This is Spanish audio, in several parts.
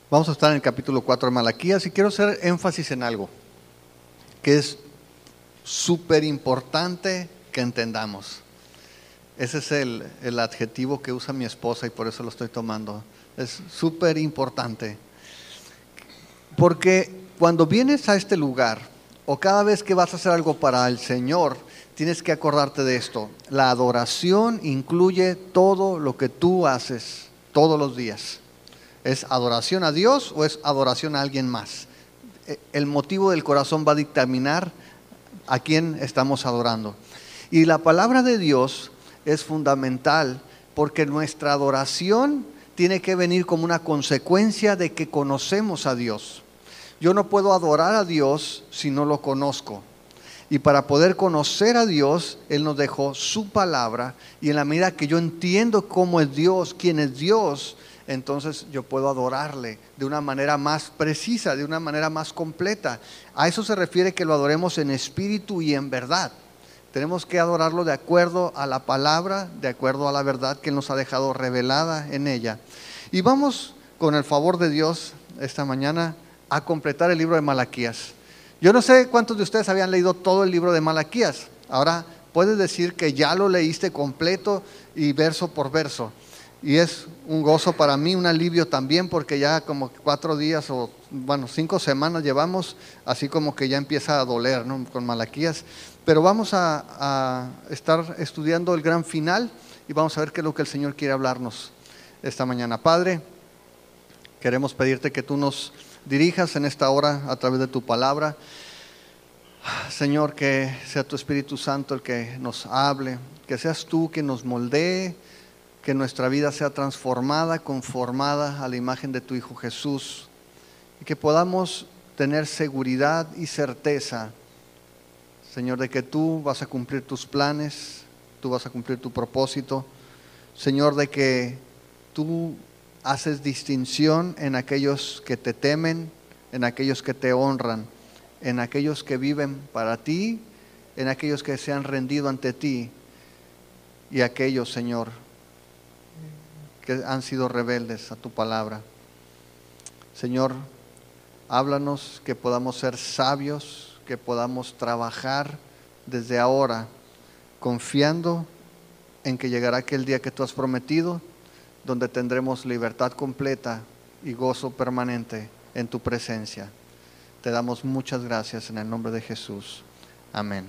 Vamos a estar en el capítulo 4 de Malaquías y quiero hacer énfasis en algo que es súper importante que entendamos. Ese es el adjetivo que usa mi esposa y por eso lo estoy tomando. Es súper importante. Porque cuando vienes a este lugar o cada vez que vas a hacer algo para el Señor, tienes que acordarte de esto. La adoración incluye todo lo que tú haces todos los días. ¿Es adoración a Dios o es adoración a alguien más? El motivo del corazón va a dictaminar a quién estamos adorando. Y la palabra de Dios es fundamental porque nuestra adoración tiene que venir como una consecuencia de que conocemos a Dios. Yo no puedo adorar a Dios si no lo conozco. Y para poder conocer a Dios, Él nos dejó su palabra. Y en la medida que yo entiendo cómo es Dios, quién es Dios, entonces yo puedo adorarle de una manera más precisa, de una manera más completa. A eso se refiere que lo adoremos en espíritu y en verdad. Tenemos que adorarlo de acuerdo a la palabra, de acuerdo a la verdad que Él nos ha dejado revelada en ella. Y vamos, con el favor de Dios, esta mañana a completar el libro de Malaquías. Yo no sé cuántos de ustedes habían leído todo el libro de Malaquías. Ahora puedes decir que ya lo leíste completo y verso por verso. Y es un gozo para mí, un alivio también, porque ya como 4 días o 5 semanas llevamos, así como que ya empieza a doler, ¿no?, con Malaquías. Pero vamos a estar estudiando el gran final y vamos a ver qué es lo que el Señor quiere hablarnos esta mañana. Padre, queremos pedirte que tú nos dirijas en esta hora a través de tu palabra. Señor, que sea tu Espíritu Santo el que nos hable, que seas tú quien nos moldee, que nuestra vida sea transformada, conformada a la imagen de tu Hijo Jesús, y que podamos tener seguridad y certeza, Señor, de que tú vas a cumplir tus planes, tú vas a cumplir tu propósito, Señor, de que tú haces distinción en aquellos que te temen, en aquellos que te honran, en aquellos que viven para ti, en aquellos que se han rendido ante ti, y aquellos, Señor, que han sido rebeldes a tu palabra. Señor, háblanos, que podamos ser sabios, que podamos trabajar desde ahora, confiando en que llegará aquel día que tú has prometido, donde tendremos libertad completa y gozo permanente en tu presencia. Te damos muchas gracias en el nombre de Jesús. Amén.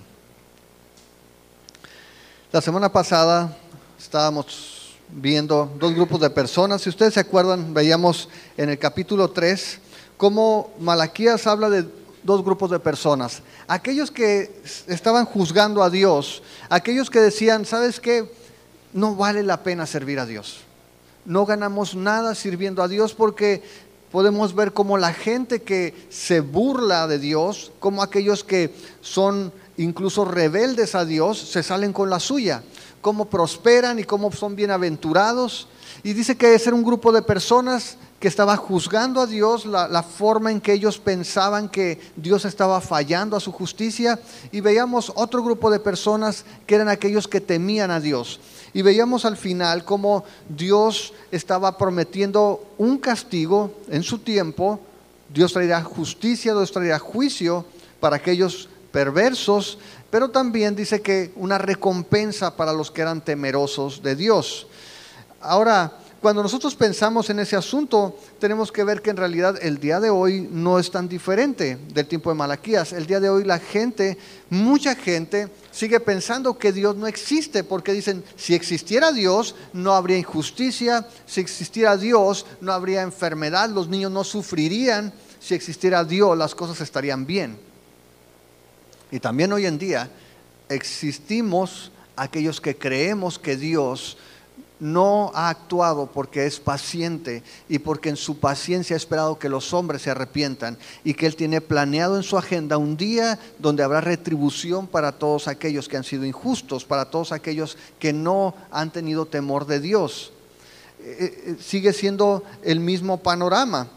La semana pasada estábamos viendo 2 grupos de personas. Si ustedes se acuerdan, veíamos en el capítulo 3 cómo Malaquías habla de 2 grupos de personas. Aquellos que estaban juzgando a Dios, aquellos que decían, ¿sabes qué? No vale la pena servir a Dios. No ganamos nada sirviendo a Dios, porque podemos ver cómo la gente que se burla de Dios, como aquellos que son incluso rebeldes a Dios, se salen con la suya, cómo prosperan y cómo son bienaventurados. Y dice que ese era un grupo de personas que estaba juzgando a Dios, la forma en que ellos pensaban que Dios estaba fallando a su justicia. Y veíamos otro grupo de personas que eran aquellos que temían a Dios. Y veíamos al final cómo Dios estaba prometiendo un castigo en su tiempo. Dios traerá justicia, Dios traerá juicio para aquellos perversos, pero también dice que una recompensa para los que eran temerosos de Dios. Ahora, cuando nosotros pensamos en ese asunto, tenemos que ver que en realidad el día de hoy no es tan diferente del tiempo de Malaquías. El día de hoy mucha gente sigue pensando que Dios no existe, porque dicen, si existiera Dios, no habría injusticia; si existiera Dios, no habría enfermedad; los niños no sufrirían; si existiera Dios, las cosas estarían bien. Y también hoy en día existimos aquellos que creemos que Dios no ha actuado porque es paciente y porque en su paciencia ha esperado que los hombres se arrepientan, y que Él tiene planeado en su agenda un día donde habrá retribución para todos aquellos que han sido injustos, para todos aquellos que no han tenido temor de Dios. Sigue siendo el mismo panorama.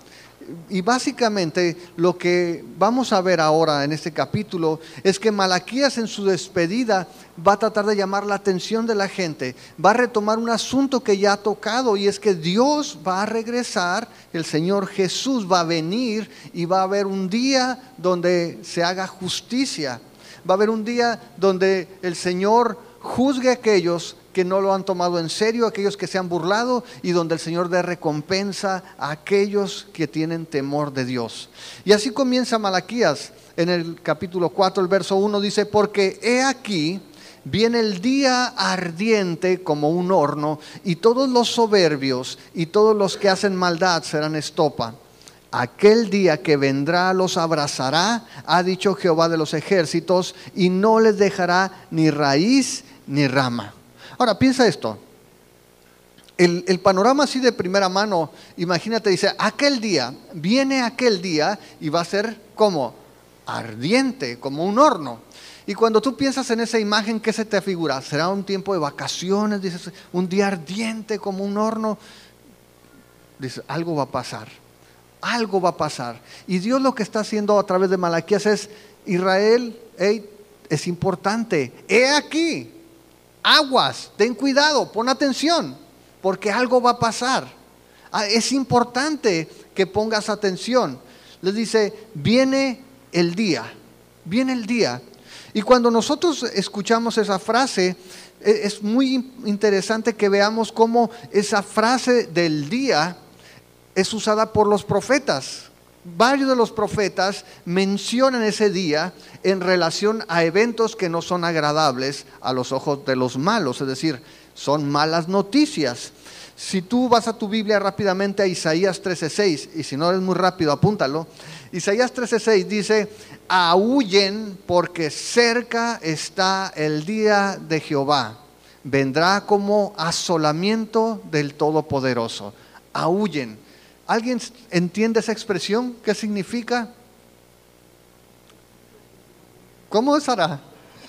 Y básicamente lo que vamos a ver ahora en este capítulo es que Malaquías en su despedida va a tratar de llamar la atención de la gente, va a retomar un asunto que ya ha tocado, y es que Dios va a regresar, el Señor Jesús va a venir y va a haber un día donde se haga justicia, va a haber un día donde el Señor juzgue a aquellos que no lo han tomado en serio, aquellos que se han burlado, y donde el Señor dé recompensa a aquellos que tienen temor de Dios. Y así comienza Malaquías en el capítulo 4, el verso 1 dice: porque he aquí, viene el día ardiente como un horno, y todos los soberbios y todos los que hacen maldad serán estopa. Aquel día que vendrá los abrazará, ha dicho Jehová de los ejércitos, y no les dejará ni raíz ni rama. Ahora piensa esto, el panorama así de primera mano, imagínate, dice, aquel día, viene aquel día y va a ser como ardiente, como un horno. Y cuando tú piensas en esa imagen, ¿qué se te figura? ¿Será un tiempo de vacaciones? Dices, un día ardiente como un horno. Dices, algo va a pasar, algo va a pasar. Y Dios lo que está haciendo a través de Malaquías es: Israel, hey, es importante, he aquí, aguas, ten cuidado, pon atención, porque algo va a pasar. Es importante que pongas atención. Les dice, viene el día, viene el día. Y cuando nosotros escuchamos esa frase, es muy interesante que veamos cómo esa frase del día es usada por los profetas. Varios de los profetas mencionan ese día en relación a eventos que no son agradables a los ojos de los malos, es decir, son malas noticias. Si tú vas a tu Biblia rápidamente a Isaías 13:6, y si no eres muy rápido, apúntalo. Isaías 13:6 dice: aúllen, porque cerca está el día de Jehová, vendrá como asolamiento del Todopoderoso. Aúllen. ¿Alguien entiende esa expresión? ¿Qué significa? ¿Cómo es, Sara?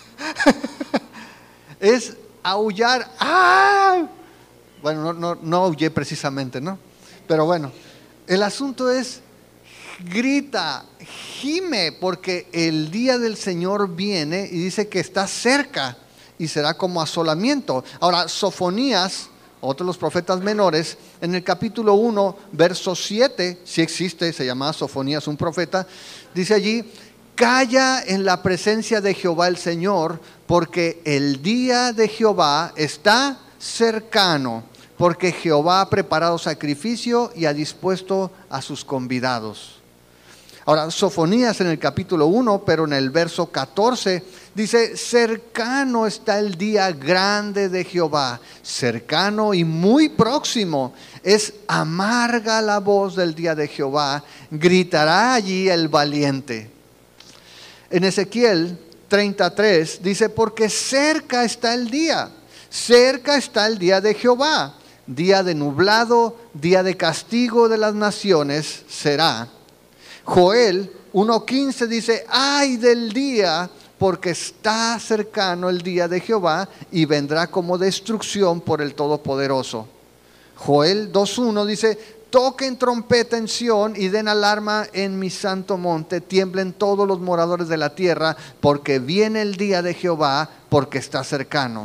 Es aullar. ¡Ah! Bueno, no aullé precisamente, ¿no? Pero bueno, el asunto es: grita, gime, porque el día del Señor viene, y dice que está cerca y será como asolamiento. Ahora, Sofonías, otro de los profetas menores, en el capítulo 1, verso 7, si existe, se llama Sofonías, un profeta, dice allí: calla en la presencia de Jehová el Señor, porque el día de Jehová está cercano, porque Jehová ha preparado sacrificio y ha dispuesto a sus convidados. Ahora, Sofonías en el capítulo 1, pero en el verso 14, dice: cercano está el día grande de Jehová, cercano y muy próximo, es amarga la voz del día de Jehová, gritará allí el valiente. En Ezequiel 33 dice: porque cerca está el día de Jehová, día de nublado, día de castigo de las naciones será. Joel 1:15 dice: ay del día, porque está cercano el día de Jehová y vendrá como destrucción por el Todopoderoso. Joel 2:1 dice: toquen trompeta en Sión y den alarma en mi santo monte, tiemblen todos los moradores de la tierra, porque viene el día de Jehová, porque está cercano.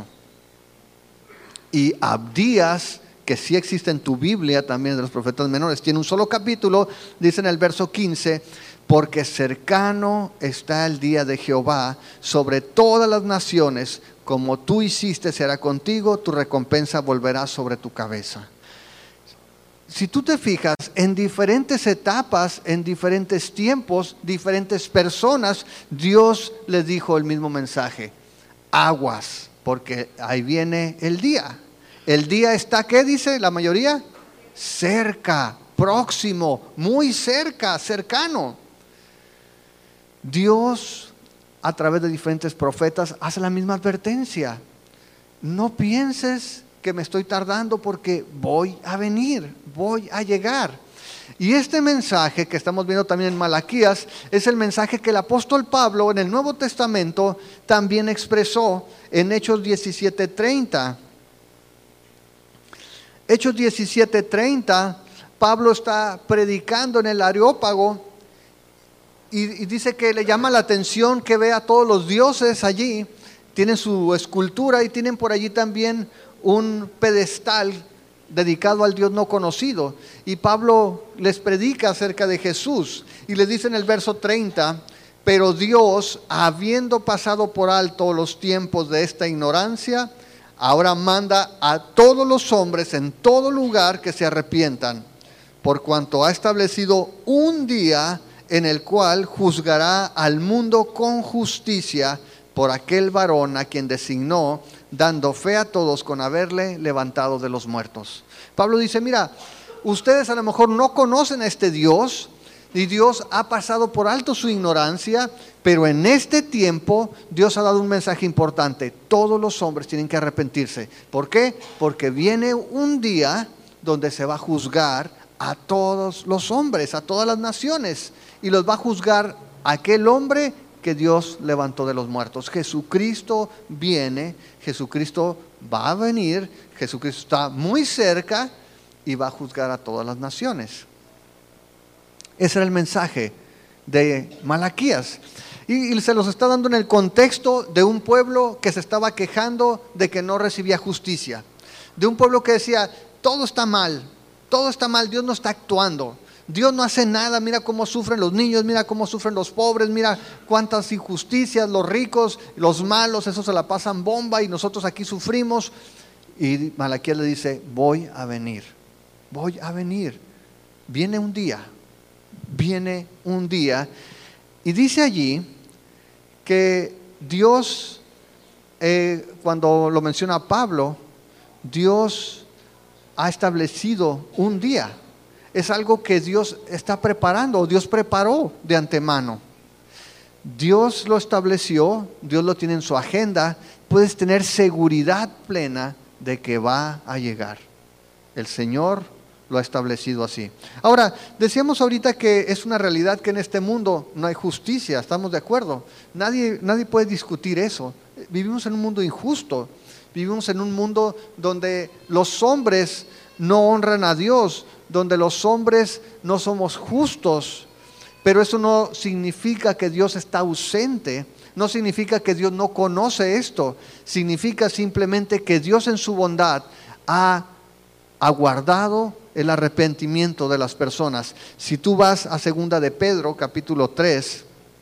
Y Abdías, que sí existe en tu Biblia también, de los profetas menores, tiene un solo capítulo, dice en el verso 15: porque cercano está el día de Jehová sobre todas las naciones, como tú hiciste será contigo, tu recompensa volverá sobre tu cabeza. Si tú te fijas, en diferentes etapas, en diferentes tiempos, diferentes personas, Dios les dijo el mismo mensaje: aguas, porque ahí viene el día. El día está, ¿qué dice la mayoría? Cerca, próximo, muy cerca, cercano. Dios, a través de diferentes profetas, hace la misma advertencia: no pienses que me estoy tardando, porque voy a venir, voy a llegar. Y este mensaje que estamos viendo también en Malaquías es el mensaje que el apóstol Pablo en el Nuevo Testamento también expresó en Hechos 17:30. Hechos 17:30 Pablo está predicando en el Areópago y dice que le llama la atención que ve a todos los dioses allí. Tienen su escultura y tienen por allí también un pedestal dedicado al Dios no conocido. Y Pablo les predica acerca de Jesús y les dice en el verso 30: pero Dios, habiendo pasado por alto los tiempos de esta ignorancia, ahora manda a todos los hombres en todo lugar que se arrepientan, por cuanto ha establecido un día en el cual juzgará al mundo con justicia por aquel varón a quien designó, dando fe a todos con haberle levantado de los muertos. Pablo dice: mira, ustedes a lo mejor no conocen a este Dios, y Dios ha pasado por alto su ignorancia, pero en este tiempo Dios ha dado un mensaje importante: todos los hombres tienen que arrepentirse. ¿Por qué? Porque viene un día donde se va a juzgar a todos los hombres, a todas las naciones, y los va a juzgar aquel hombre que Dios levantó de los muertos. Jesucristo viene, Jesucristo va a venir, Jesucristo está muy cerca y va a juzgar a todas las naciones. Ese era el mensaje de Malaquías. Y se los está dando en el contexto de un pueblo que se estaba quejando de que no recibía justicia. De un pueblo que decía: todo está mal, Dios no está actuando. Dios no hace nada, mira cómo sufren los niños, mira cómo sufren los pobres, mira cuántas injusticias, los ricos, los malos, esos se la pasan bomba y nosotros aquí sufrimos. Y Malaquías le dice: voy a venir, viene un día. Y dice allí que Dios, cuando lo menciona Pablo, Dios ha establecido un día. Es algo que Dios está preparando, Dios preparó de antemano. Dios lo estableció, Dios lo tiene en su agenda. Puedes tener seguridad plena de que va a llegar. El Señor lo ha establecido así. Ahora, decíamos ahorita que es una realidad que en este mundo no hay justicia, ¿estamos de acuerdo? Nadie puede discutir eso. Vivimos en un mundo injusto, vivimos en un mundo donde los hombres no honran a Dios, donde los hombres no somos justos, pero eso no significa que Dios está ausente, no significa que Dios no conoce esto, significa simplemente que Dios en su bondad ha aguardado el arrepentimiento de las personas. Si tú vas a 2 de Pedro, capítulo 3,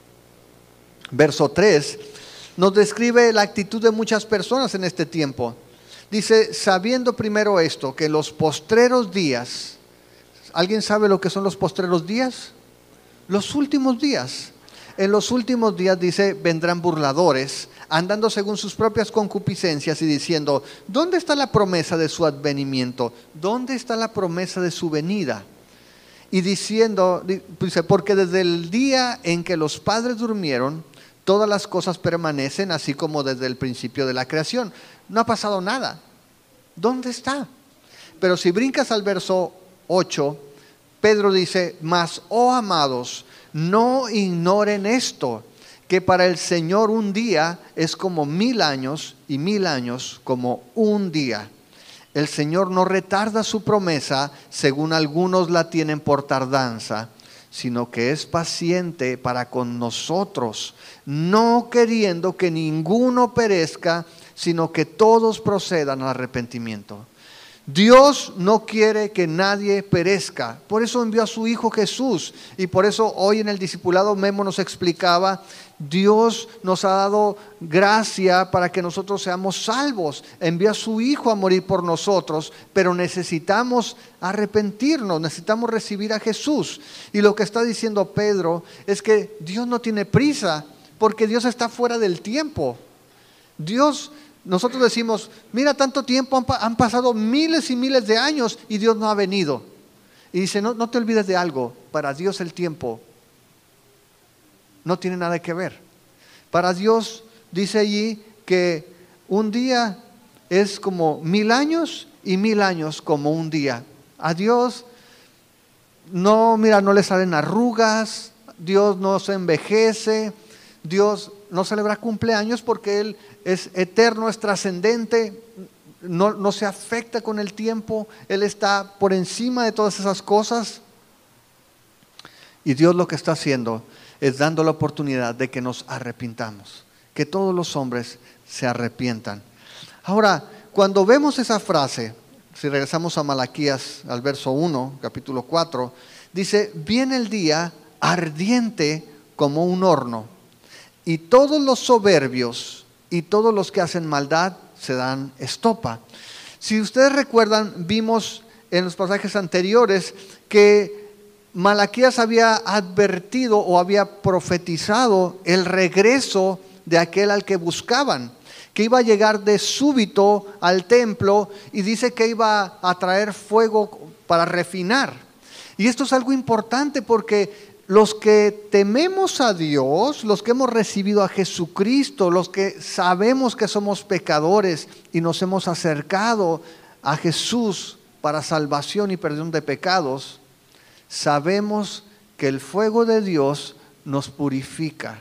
verso 3, nos describe la actitud de muchas personas en este tiempo. Dice: sabiendo primero esto, que en los postreros días, ¿alguien sabe lo que son los postreros días? Los últimos días. En los últimos días, dice, vendrán burladores, andando según sus propias concupiscencias y diciendo: ¿dónde está la promesa de su advenimiento? ¿Dónde está la promesa de su venida? Y diciendo, dice: porque desde el día en que los padres durmieron, todas las cosas permanecen así como desde el principio de la creación. No ha pasado nada. ¿Dónde está? Pero si brincas al verso 8, Pedro dice: mas, oh amados, no ignoren esto, que para el Señor un día es como 1000 años y 1000 años como un día. El Señor no retarda su promesa, según algunos la tienen por tardanza, sino que es paciente para con nosotros, no queriendo que ninguno perezca, sino que todos procedan al arrepentimiento. Dios no quiere que nadie perezca, por eso envió a su Hijo Jesús. Y por eso hoy en el discipulado Memo nos explicaba: Dios nos ha dado gracia para que nosotros seamos salvos. Envió a su Hijo a morir por nosotros, pero necesitamos arrepentirnos, necesitamos recibir a Jesús. Y lo que está diciendo Pedro es que Dios no tiene prisa, porque Dios está fuera del tiempo. Nosotros decimos: mira, tanto tiempo, han pasado miles y miles de años y Dios no ha venido. Y dice: no te olvides de algo, para Dios el tiempo no tiene nada que ver. Para Dios, dice allí, que un día es como 1000 años y 1000 años como un día. A Dios no le salen arrugas, Dios no se envejece, Dios no celebra cumpleaños porque Él es eterno, es trascendente. no se afecta con el tiempo, Él está por encima de todas esas cosas. Y Dios lo que está haciendo es dando la oportunidad de que nos arrepintamos, que todos los hombres se arrepientan. Ahora, cuando vemos esa frase, si regresamos a Malaquías, al verso 1, capítulo 4, dice: viene el día ardiente como un horno, y todos los soberbios y todos los que hacen maldad se dan estopa. Si ustedes recuerdan, vimos en los pasajes anteriores que Malaquías había advertido o había profetizado el regreso de aquel al que buscaban, que iba a llegar de súbito al templo, y dice que iba a traer fuego para refinar. Y esto es algo importante porque los que tememos a Dios, los que hemos recibido a Jesucristo, los que sabemos que somos pecadores y nos hemos acercado a Jesús para salvación y perdón de pecados, sabemos que el fuego de Dios nos purifica.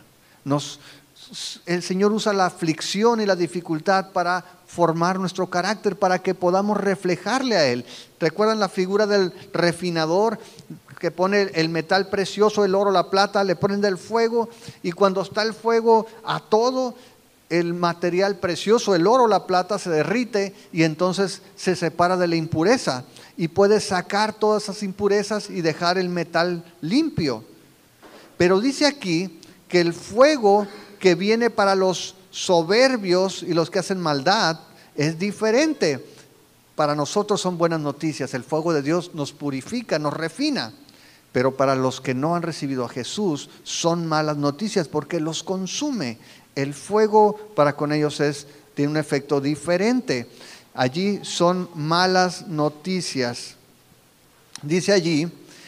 El Señor usa la aflicción y la dificultad para formar nuestro carácter, para que podamos reflejarle a Él. ¿Recuerdan la figura del refinador que pone el metal precioso, el oro, la plata, le ponen del fuego, y cuando está el fuego a todo, el material precioso, el oro, la plata, se derrite y entonces se separa de la impureza y puede sacar todas esas impurezas y dejar el metal limpio? Pero dice aquí que el fuego que viene para los soberbios y los que hacen maldad es diferente. Para nosotros son buenas noticias, el fuego de Dios nos purifica, nos refina. Pero para los que no han recibido a Jesús son malas noticias porque los consume. El fuego para con ellos tiene un efecto diferente. Allí son malas noticias. Dice allí,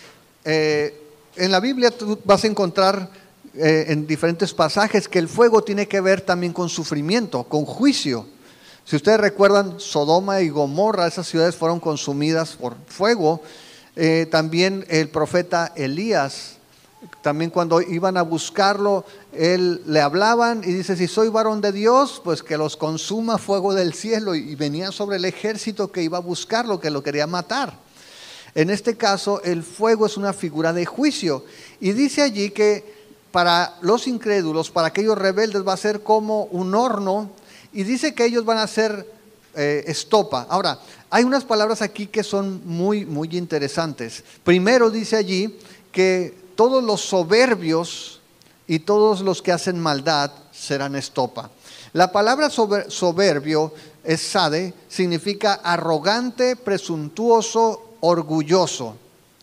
en la Biblia tú vas a encontrar en diferentes pasajes que el fuego tiene que ver también con sufrimiento, con juicio. Si ustedes recuerdan, Sodoma y Gomorra, esas ciudades fueron consumidas por fuego. También el profeta Elías, también cuando iban a buscarlo, él le hablaban y dice: si soy varón de Dios, pues que los consuma fuego del cielo. Y venía sobre el ejército que iba a buscarlo, que lo quería matar. En este caso, el fuego es una figura de juicio. Y dice allí que para los incrédulos, para aquellos rebeldes, va a ser como un horno. Y dice que ellos van a ser estopa. Ahora, hay unas palabras aquí que son muy, muy interesantes. Primero dice allí que todos los soberbios y todos los que hacen maldad serán estopa. La palabra soberbio es sade, significa arrogante, presuntuoso, orgulloso.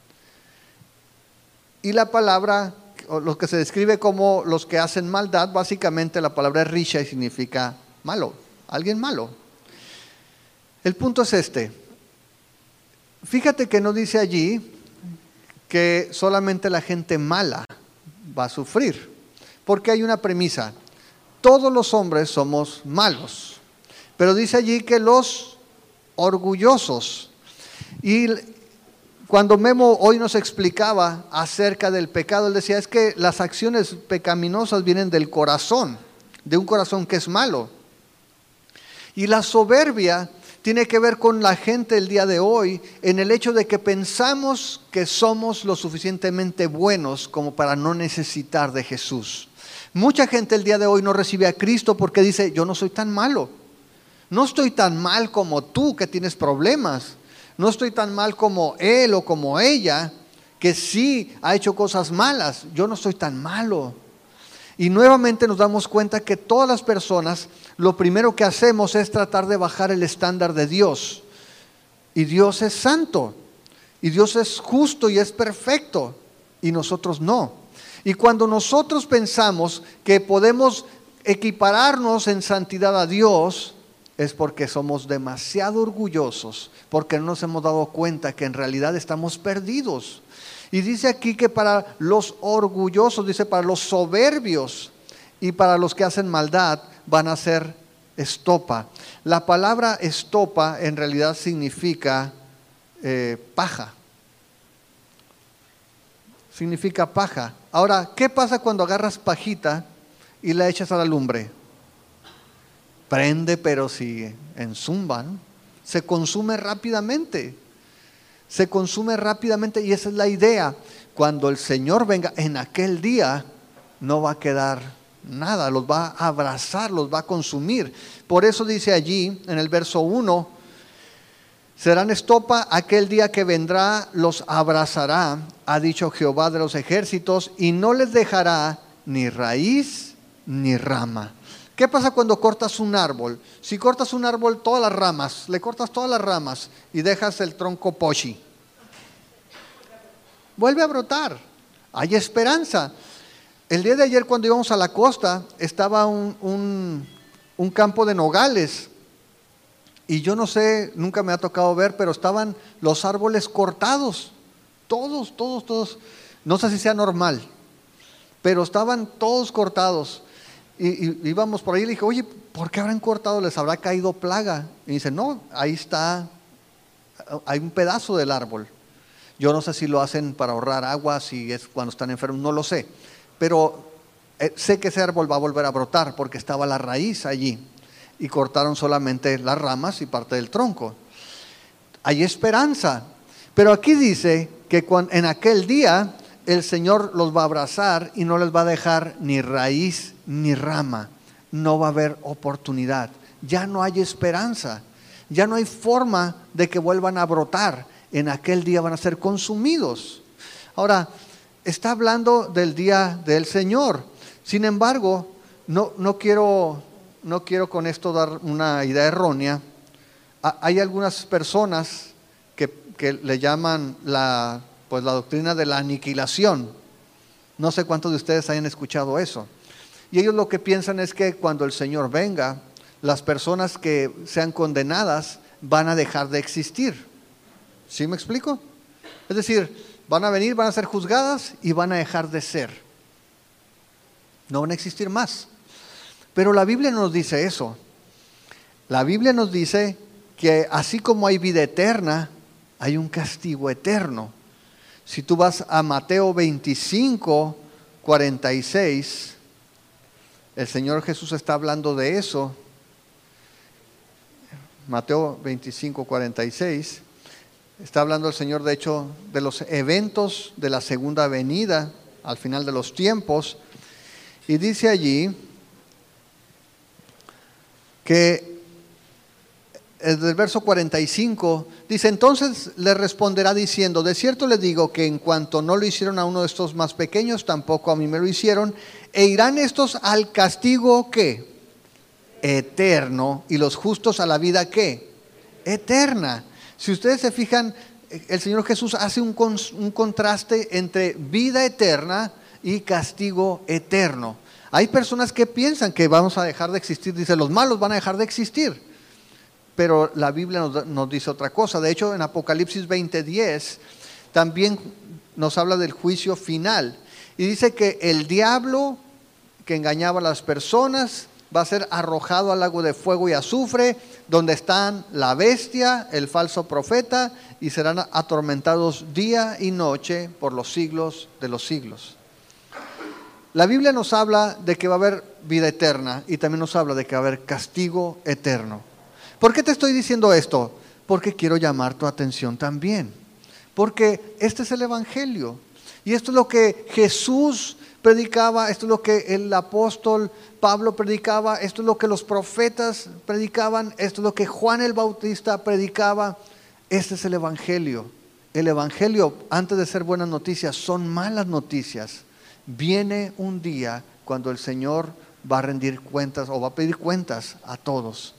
Y la palabra, lo que se describe como los que hacen maldad, básicamente la palabra es risha y significa malo, alguien malo. El punto es este. Fíjate que no dice allí que solamente la gente mala va a sufrir, porque hay una premisa: todos los hombres somos malos, pero dice allí que los orgullosos. Y cuando Memo hoy nos explicaba acerca del pecado, él decía: es que las acciones pecaminosas vienen del corazón, de un corazón que es malo. Y la soberbia tiene que ver con la gente el día de hoy, en el hecho de que pensamos que somos lo suficientemente buenos como para no necesitar de Jesús. Mucha gente el día de hoy no recibe a Cristo porque dice: yo no soy tan malo, no estoy tan mal como tú que tienes problemas, no estoy tan mal como él o como ella que sí ha hecho cosas malas, yo no soy tan malo. Y nuevamente nos damos cuenta que todas las personas, lo primero que hacemos es tratar de bajar el estándar de Dios. Y Dios es santo, y Dios es justo y es perfecto, y nosotros no. Y cuando nosotros pensamos que podemos equipararnos en santidad a Dios, es porque somos demasiado orgullosos, porque no nos hemos dado cuenta que en realidad estamos perdidos. Y dice aquí que para los orgullosos, dice para los soberbios y para los que hacen maldad van a ser estopa. La palabra estopa en realidad significa paja. Significa paja. Ahora, ¿qué pasa cuando agarras pajita y la echas a la lumbre? Prende, pero si enzumba, ¿no? se consume rápidamente. Se consume rápidamente y esa es la idea. Cuando el Señor venga, en aquel día no va a quedar nada, los va a abrazar, los va a consumir. Por eso dice allí en el verso 1, serán estopa, aquel día que vendrá los abrazará, ha dicho Jehová de los ejércitos, y no les dejará ni raíz ni rama. ¿Qué pasa cuando cortas un árbol? Si cortas un árbol, todas las ramas, le cortas todas las ramas y dejas el tronco pochi, vuelve a brotar, hay esperanza. El día de ayer cuando íbamos a la costa, estaba un campo de nogales, y yo no sé, nunca me ha tocado ver, pero estaban los árboles cortados, todos, no sé si sea normal, pero estaban todos cortados. Y íbamos por ahí y le dije, oye, ¿por qué habrán cortado? ¿Les habrá caído plaga? Y dice, no, ahí está, hay un pedazo del árbol. Yo no sé si lo hacen para ahorrar agua, si es cuando están enfermos, no lo sé. Pero sé que ese árbol va a volver a brotar porque estaba la raíz allí. Y cortaron solamente las ramas y parte del tronco. Hay esperanza. Pero aquí dice que en aquel día el Señor los va a abrazar y no les va a dejar ni raíz ni rama. No va a haber oportunidad. Ya no hay esperanza. Ya no hay forma de que vuelvan a brotar. En aquel día van a ser consumidos. Ahora, está hablando del día del Señor. Sin embargo, no quiero con esto dar una idea errónea. Hay algunas personas que le llaman la doctrina de la aniquilación. No sé cuántos de ustedes hayan escuchado eso. Y ellos lo que piensan es que cuando el Señor venga, las personas que sean condenadas van a dejar de existir. ¿Sí me explico? Es decir, van a venir, van a ser juzgadas y van a dejar de ser. No van a existir más. Pero la Biblia no nos dice eso. La Biblia nos dice que así como hay vida eterna, hay un castigo eterno. Si tú vas a Mateo 25, 46, el Señor Jesús está hablando de eso. Mateo 25, 46. Está hablando el Señor, de hecho, de los eventos de la segunda venida al final de los tiempos. Y dice allí que desde el verso 45 dice, entonces le responderá diciendo, de cierto le digo que en cuanto no lo hicieron a uno de estos más pequeños, tampoco a mí me lo hicieron, e irán estos al castigo ¿qué? Eterno, y los justos a la vida ¿qué? Eterna. Si ustedes se fijan, el Señor Jesús hace un contraste entre vida eterna y castigo eterno. Hay personas que piensan que vamos a dejar de existir, dice, los malos van a dejar de existir. Pero la Biblia nos dice otra cosa. De hecho, en Apocalipsis 20:10 también nos habla del juicio final. Y dice que el diablo que engañaba a las personas va a ser arrojado al lago de fuego y azufre, donde están la bestia, el falso profeta, y serán atormentados día y noche por los siglos de los siglos. La Biblia nos habla de que va a haber vida eterna y también nos habla de que va a haber castigo eterno. ¿Por qué te estoy diciendo esto? Porque quiero llamar tu atención también. Porque este es el Evangelio. Y esto es lo que Jesús predicaba, esto es lo que el apóstol Pablo predicaba, esto es lo que los profetas predicaban, esto es lo que Juan el Bautista predicaba. Este es el Evangelio. El Evangelio, antes de ser buenas noticias, son malas noticias. Viene un día cuando el Señor va a rendir cuentas o va a pedir cuentas a todos.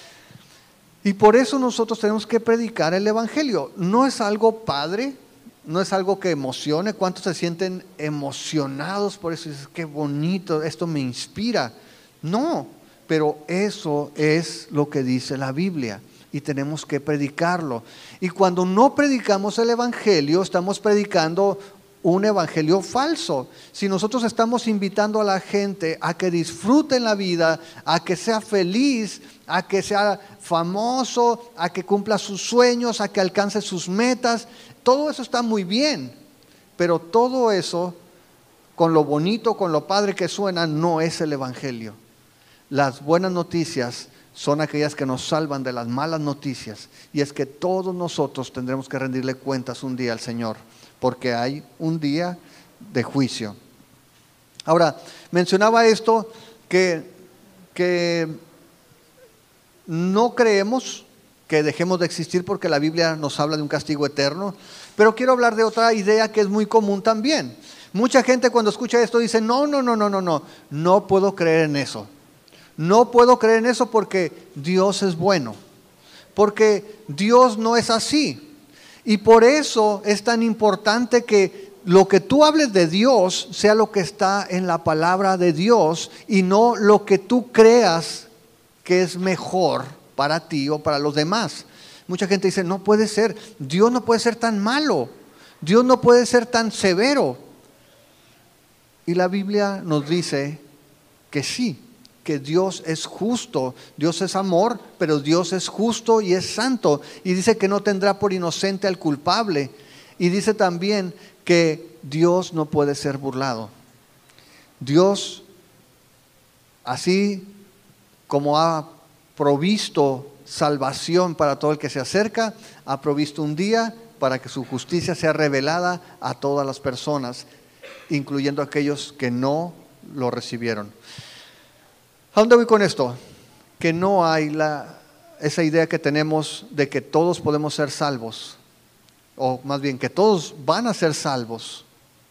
Y por eso nosotros tenemos que predicar el Evangelio. No es algo padre, no es algo que emocione. ¿Cuántos se sienten emocionados por eso? Dices, qué bonito, esto me inspira. No, pero eso es lo que dice la Biblia y tenemos que predicarlo. Y cuando no predicamos el Evangelio, estamos predicando un evangelio falso. Si nosotros estamos invitando a la gente a que disfruten la vida, a que sea feliz, a que sea famoso, a que cumpla sus sueños, a que alcance sus metas, todo eso está muy bien, pero todo eso, con lo bonito, con lo padre que suena, no es el evangelio. Las buenas noticias son aquellas que nos salvan de las malas noticias. Y es que todos nosotros tendremos que rendirle cuentas un día al Señor, porque hay un día de juicio. Ahora, mencionaba esto que no creemos que dejemos de existir porque la Biblia nos habla de un castigo eterno, pero quiero hablar de otra idea que es muy común también. Mucha gente cuando escucha esto dice, no puedo creer en eso. No puedo creer en eso porque Dios es bueno, porque Dios no es así. Y por eso es tan importante que lo que tú hables de Dios sea lo que está en la palabra de Dios y no lo que tú creas que es mejor para ti o para los demás. Mucha gente dice, no puede ser, Dios no puede ser tan malo, Dios no puede ser tan severo. Y la Biblia nos dice que sí, que Dios es justo, Dios es amor, pero Dios es justo y es santo. Y dice que no tendrá por inocente al culpable. Y dice también que Dios no puede ser burlado. Dios, así como ha provisto salvación para todo el que se acerca, ha provisto un día para que su justicia sea revelada a todas las personas, incluyendo a aquellos que no lo recibieron. ¿A dónde voy con esto? Que no hay esa idea que tenemos de que todos podemos ser salvos, o más bien que todos van a ser salvos.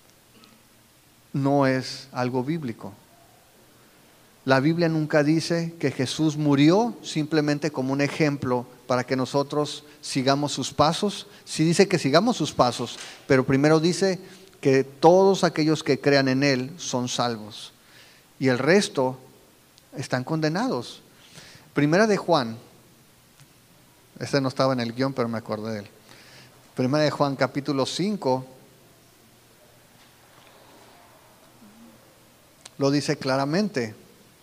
No es algo bíblico. La Biblia nunca dice que Jesús murió simplemente como un ejemplo para que nosotros sigamos sus pasos. Sí dice que sigamos sus pasos, pero primero dice que todos aquellos que crean en Él son salvos. Y el resto están condenados. Primera de Juan, este no estaba en el guión, pero me acordé de él. Primera de Juan capítulo 5, lo dice claramente.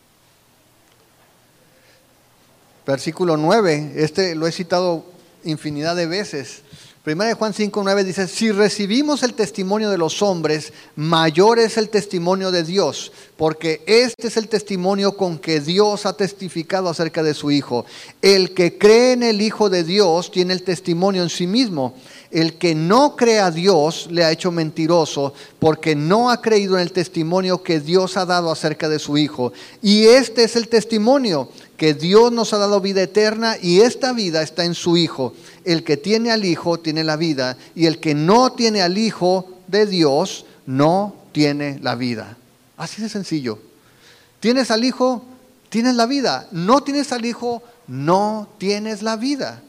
Versículo 9, este lo he citado infinidad de veces. Primera de Juan 5:9 dice, si recibimos el testimonio de los hombres, mayor es el testimonio de Dios, porque este es el testimonio con que Dios ha testificado acerca de su Hijo. El que cree en el Hijo de Dios tiene el testimonio en sí mismo. El que no cree a Dios le ha hecho mentiroso, porque no ha creído en el testimonio que Dios ha dado acerca de su Hijo. Y este es el testimonio, que Dios nos ha dado vida eterna y esta vida está en su Hijo. El que tiene al Hijo tiene la vida, y el que no tiene al Hijo de Dios no tiene la vida. Así de sencillo. ¿Tienes al Hijo? Tienes la vida. ¿No tienes al Hijo? No tienes la vida.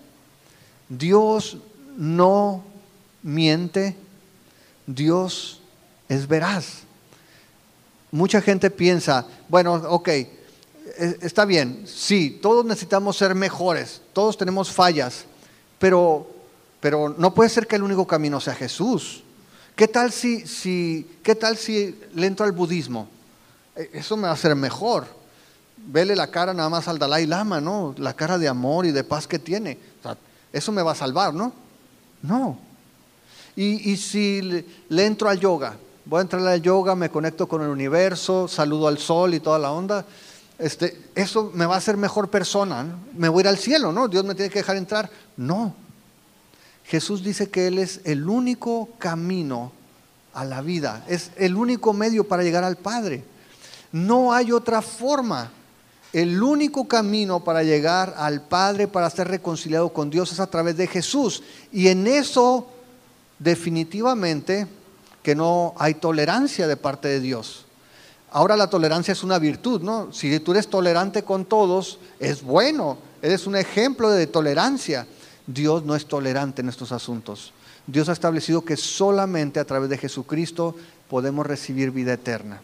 Dios no miente, Dios es veraz. Mucha gente piensa, bueno, ok, está bien, sí, todos necesitamos ser mejores, todos tenemos fallas, pero no puede ser que el único camino sea Jesús. ¿Qué tal si le entro al budismo? Eso me va a hacer mejor. Vele la cara nada más al Dalai Lama, ¿no? La cara de amor y de paz que tiene. O sea, eso me va a salvar, ¿no? No. Y si le entro al yoga, voy a entrar al yoga, me conecto con el universo, saludo al sol y toda la onda. Eso me va a hacer mejor persona, ¿no? Me voy a ir al cielo, ¿no? Dios me tiene que dejar entrar. No. Jesús dice que Él es el único camino a la vida, es el único medio para llegar al Padre. No hay otra forma. El único camino para llegar al Padre, para ser reconciliado con Dios, es a través de Jesús. Y en eso definitivamente que no hay tolerancia de parte de Dios. Ahora la tolerancia es una virtud, ¿no? Si tú eres tolerante con todos, es bueno, eres un ejemplo de tolerancia. Dios no es tolerante en estos asuntos. Dios ha establecido que solamente a través de Jesucristo podemos recibir vida eterna.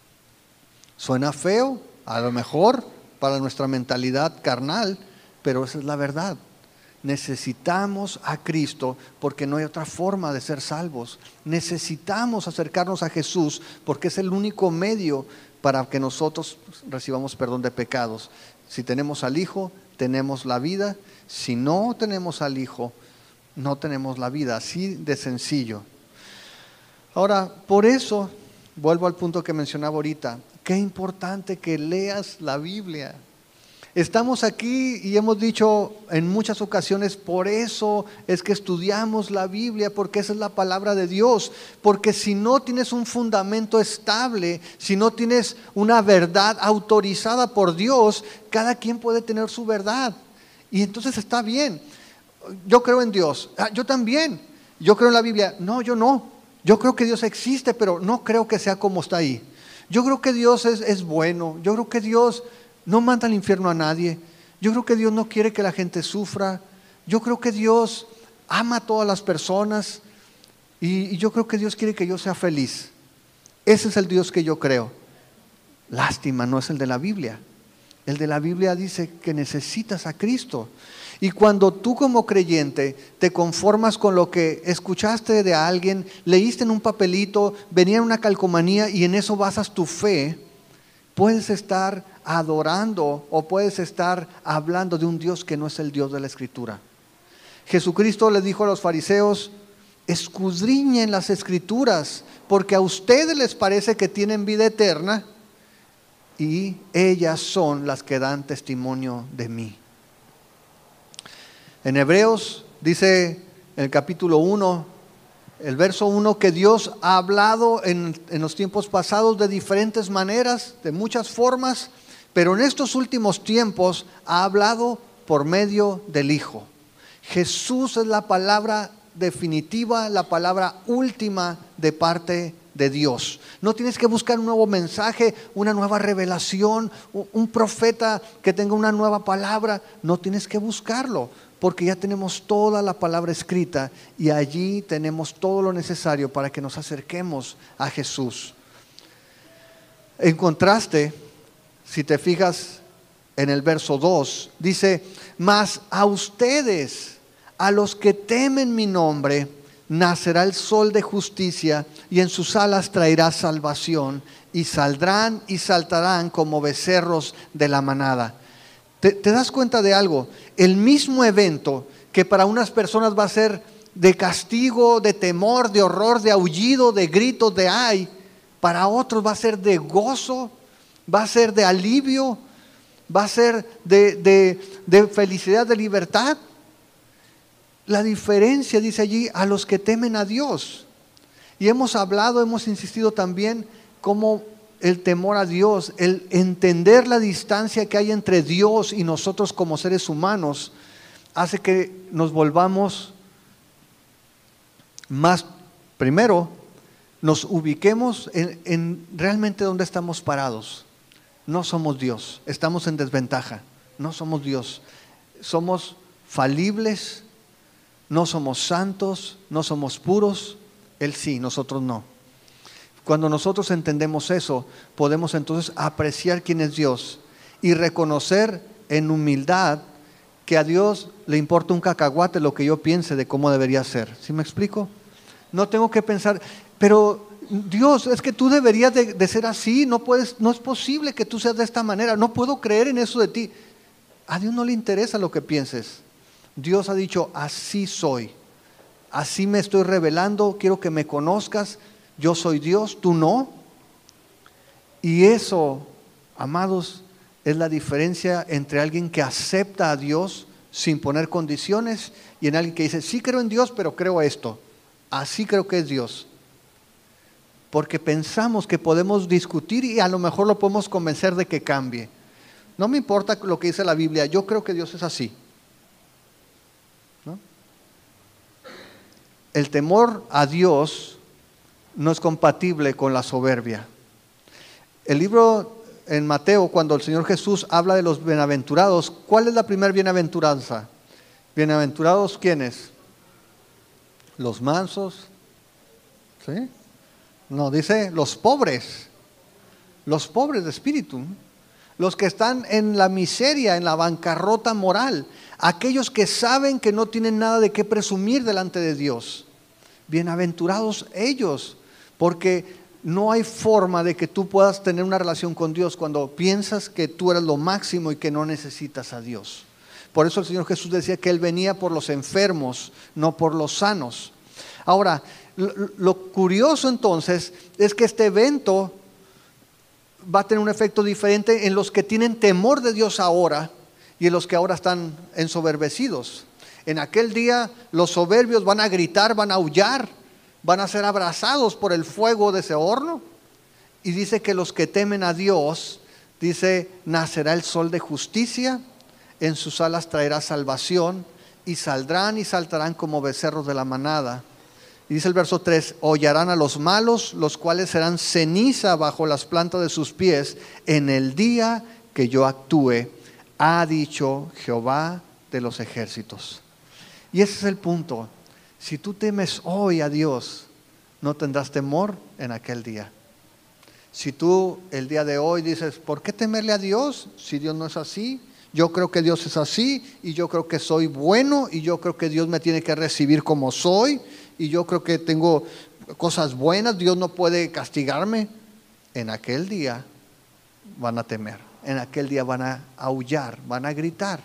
Suena feo, a lo mejor para nuestra mentalidad carnal, pero esa es la verdad. Necesitamos a Cristo porque no hay otra forma de ser salvos. Necesitamos acercarnos a Jesús porque es el único medio para que nosotros recibamos perdón de pecados. Si tenemos al Hijo, tenemos la vida. Si no tenemos al Hijo, no tenemos la vida. Así de sencillo. Ahora, por eso, vuelvo al punto que mencionaba ahorita. Qué importante que leas la Biblia. Estamos aquí y hemos dicho en muchas ocasiones, por eso es que estudiamos la Biblia, porque esa es la palabra de Dios. Porque si no tienes un fundamento estable, si no tienes una verdad autorizada por Dios, cada quien puede tener su verdad. Y entonces está bien. Yo creo en Dios. Yo también. Yo creo en la Biblia. No, yo no. Yo creo que Dios existe, pero no creo que sea como está ahí. Yo creo que Dios es bueno. Yo creo que Dios no manda al infierno a nadie. Yo creo que Dios no quiere que la gente sufra. Yo creo que Dios ama a todas las personas. Y yo creo que Dios quiere que yo sea feliz. Ese es el Dios que yo creo. Lástima, no es el de la Biblia. El de la Biblia dice que necesitas a Cristo. Y cuando tú como creyente te conformas con lo que escuchaste de alguien, leíste en un papelito, venía en una calcomanía y en eso basas tu fe, puedes estar adorando o puedes estar hablando de un Dios que no es el Dios de la Escritura. Jesucristo le dijo a los fariseos: escudriñen las Escrituras, porque a ustedes les parece que tienen vida eterna y ellas son las que dan testimonio de mí. En Hebreos dice en el capítulo 1, el verso 1, que Dios ha hablado en los tiempos pasados de diferentes maneras, de muchas formas, pero en estos últimos tiempos ha hablado por medio del Hijo. Jesús es la palabra definitiva, la palabra última de parte de Dios. No tienes que buscar un nuevo mensaje, una nueva revelación, un profeta que tenga una nueva palabra. No tienes que buscarlo, porque ya tenemos toda la palabra escrita y allí tenemos todo lo necesario para que nos acerquemos a Jesús. En contraste, si te fijas en el verso 2, dice: mas a ustedes, a los que temen mi nombre, nacerá el sol de justicia y en sus alas traerá salvación, y saldrán y saltarán como becerros de la manada. ¿Te das cuenta de algo? El mismo evento que para unas personas va a ser de castigo, de temor, de horror, de aullido, de gritos, de ay, para otros va a ser de gozo, va a ser de alivio, va a ser de felicidad, de libertad. La diferencia, dice allí, a los que temen a Dios. Y hemos hablado, hemos insistido también cómo el temor a Dios, el entender la distancia que hay entre Dios y nosotros como seres humanos, hace que nos volvamos más, primero, nos ubiquemos en realmente dónde estamos parados. No somos Dios, estamos en desventaja, no somos Dios. Somos falibles, no somos santos, no somos puros. Él sí, nosotros no. Cuando nosotros entendemos eso, podemos entonces apreciar quién es Dios y reconocer en humildad que a Dios le importa un cacahuate lo que yo piense de cómo debería ser. ¿Sí me explico? No tengo que pensar, pero Dios, es que tú deberías de ser así, no es posible que tú seas de esta manera, no puedo creer en eso de ti. A Dios no le interesa lo que pienses. Dios ha dicho: así soy, así me estoy revelando, quiero que me conozcas. Yo soy Dios, tú no. Y eso, amados, es la diferencia entre alguien que acepta a Dios sin poner condiciones y en alguien que dice: sí creo en Dios, pero creo esto. Así creo que es Dios. Porque pensamos que podemos discutir y a lo mejor lo podemos convencer de que cambie. No me importa lo que dice la Biblia, yo creo que Dios es así. ¿No? El temor a Dios no es compatible con la soberbia. El libro en Mateo, cuando el Señor Jesús habla de los bienaventurados, ¿cuál es la primera bienaventuranza? ¿Bienaventurados quiénes? Los mansos, ¿sí? No, dice los pobres de espíritu, los que están en la miseria, en la bancarrota moral, aquellos que saben que no tienen nada de qué presumir delante de Dios. Bienaventurados ellos, porque no hay forma de que tú puedas tener una relación con Dios cuando piensas que tú eres lo máximo y que no necesitas a Dios. Por eso el Señor Jesús decía que Él venía por los enfermos, no por los sanos. Ahora, lo curioso entonces es que este evento va a tener un efecto diferente en los que tienen temor de Dios ahora y en los que ahora están ensoberbecidos. En aquel día los soberbios van a gritar, van a aullar, van a ser abrazados por el fuego de ese horno. Y dice que los que temen a Dios, dice, nacerá el sol de justicia, en sus alas traerá salvación, y saldrán y saltarán como becerros de la manada. Y dice el verso 3, hollarán a los malos, los cuales serán ceniza bajo las plantas de sus pies, en el día que yo actúe, ha dicho Jehová de los ejércitos. Y ese es el punto. Si tú temes hoy a Dios, no tendrás temor en aquel día. Si tú el día de hoy dices, ¿por qué temerle a Dios si Dios no es así? Yo creo que Dios es así, y yo creo que soy bueno, y yo creo que Dios me tiene que recibir como soy, y yo creo que tengo cosas buenas, Dios no puede castigarme. En aquel día van a temer, en aquel día van a aullar, van a gritar.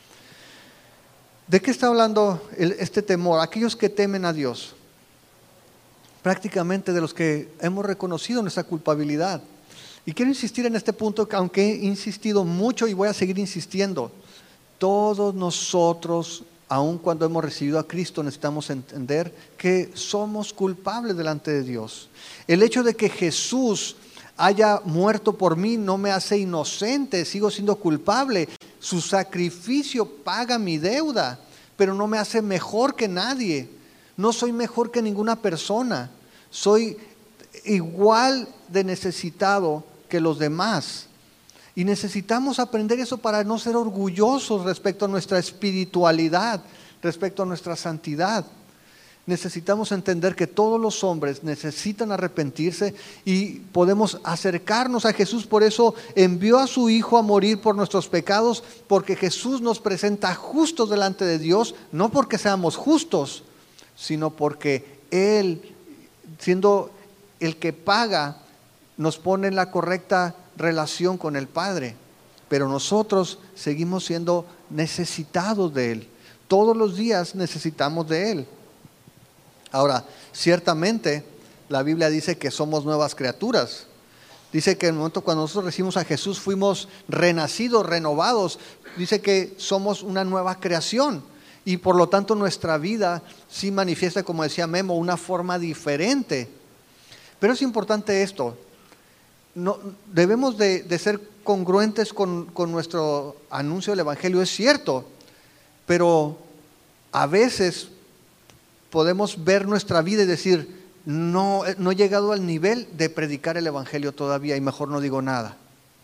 ¿De qué está hablando este temor? Aquellos que temen a Dios, prácticamente de los que hemos reconocido nuestra culpabilidad. Y quiero insistir en este punto, que aunque he insistido mucho y voy a seguir insistiendo, todos nosotros, aun cuando hemos recibido a Cristo, necesitamos entender que somos culpables delante de Dios. El hecho de que Jesús haya muerto por mí no me hace inocente, sigo siendo culpable. Su sacrificio paga mi deuda, pero no me hace mejor que nadie. No soy mejor que ninguna persona. Soy igual de necesitado que los demás. Y necesitamos aprender eso para no ser orgullosos respecto a nuestra espiritualidad, respecto a nuestra santidad. Necesitamos entender que todos los hombres necesitan arrepentirse y podemos acercarnos a Jesús. Por eso envió a su Hijo a morir por nuestros pecados, porque Jesús nos presenta justos delante de Dios, no porque seamos justos, sino porque Él, siendo el que paga, nos pone en la correcta relación con el Padre. Pero nosotros seguimos siendo necesitados de Él. Todos los días necesitamos de Él. Ahora, ciertamente la Biblia dice que somos nuevas criaturas. Dice que en el momento cuando nosotros recibimos a Jesús fuimos renacidos, renovados. Dice que somos una nueva creación y por lo tanto nuestra vida sí manifiesta, como decía Memo, una forma diferente. Pero es importante esto. No, debemos de ser congruentes con nuestro anuncio del Evangelio, es cierto, pero a veces podemos ver nuestra vida y decir, no he llegado al nivel de predicar el Evangelio todavía y mejor no digo nada.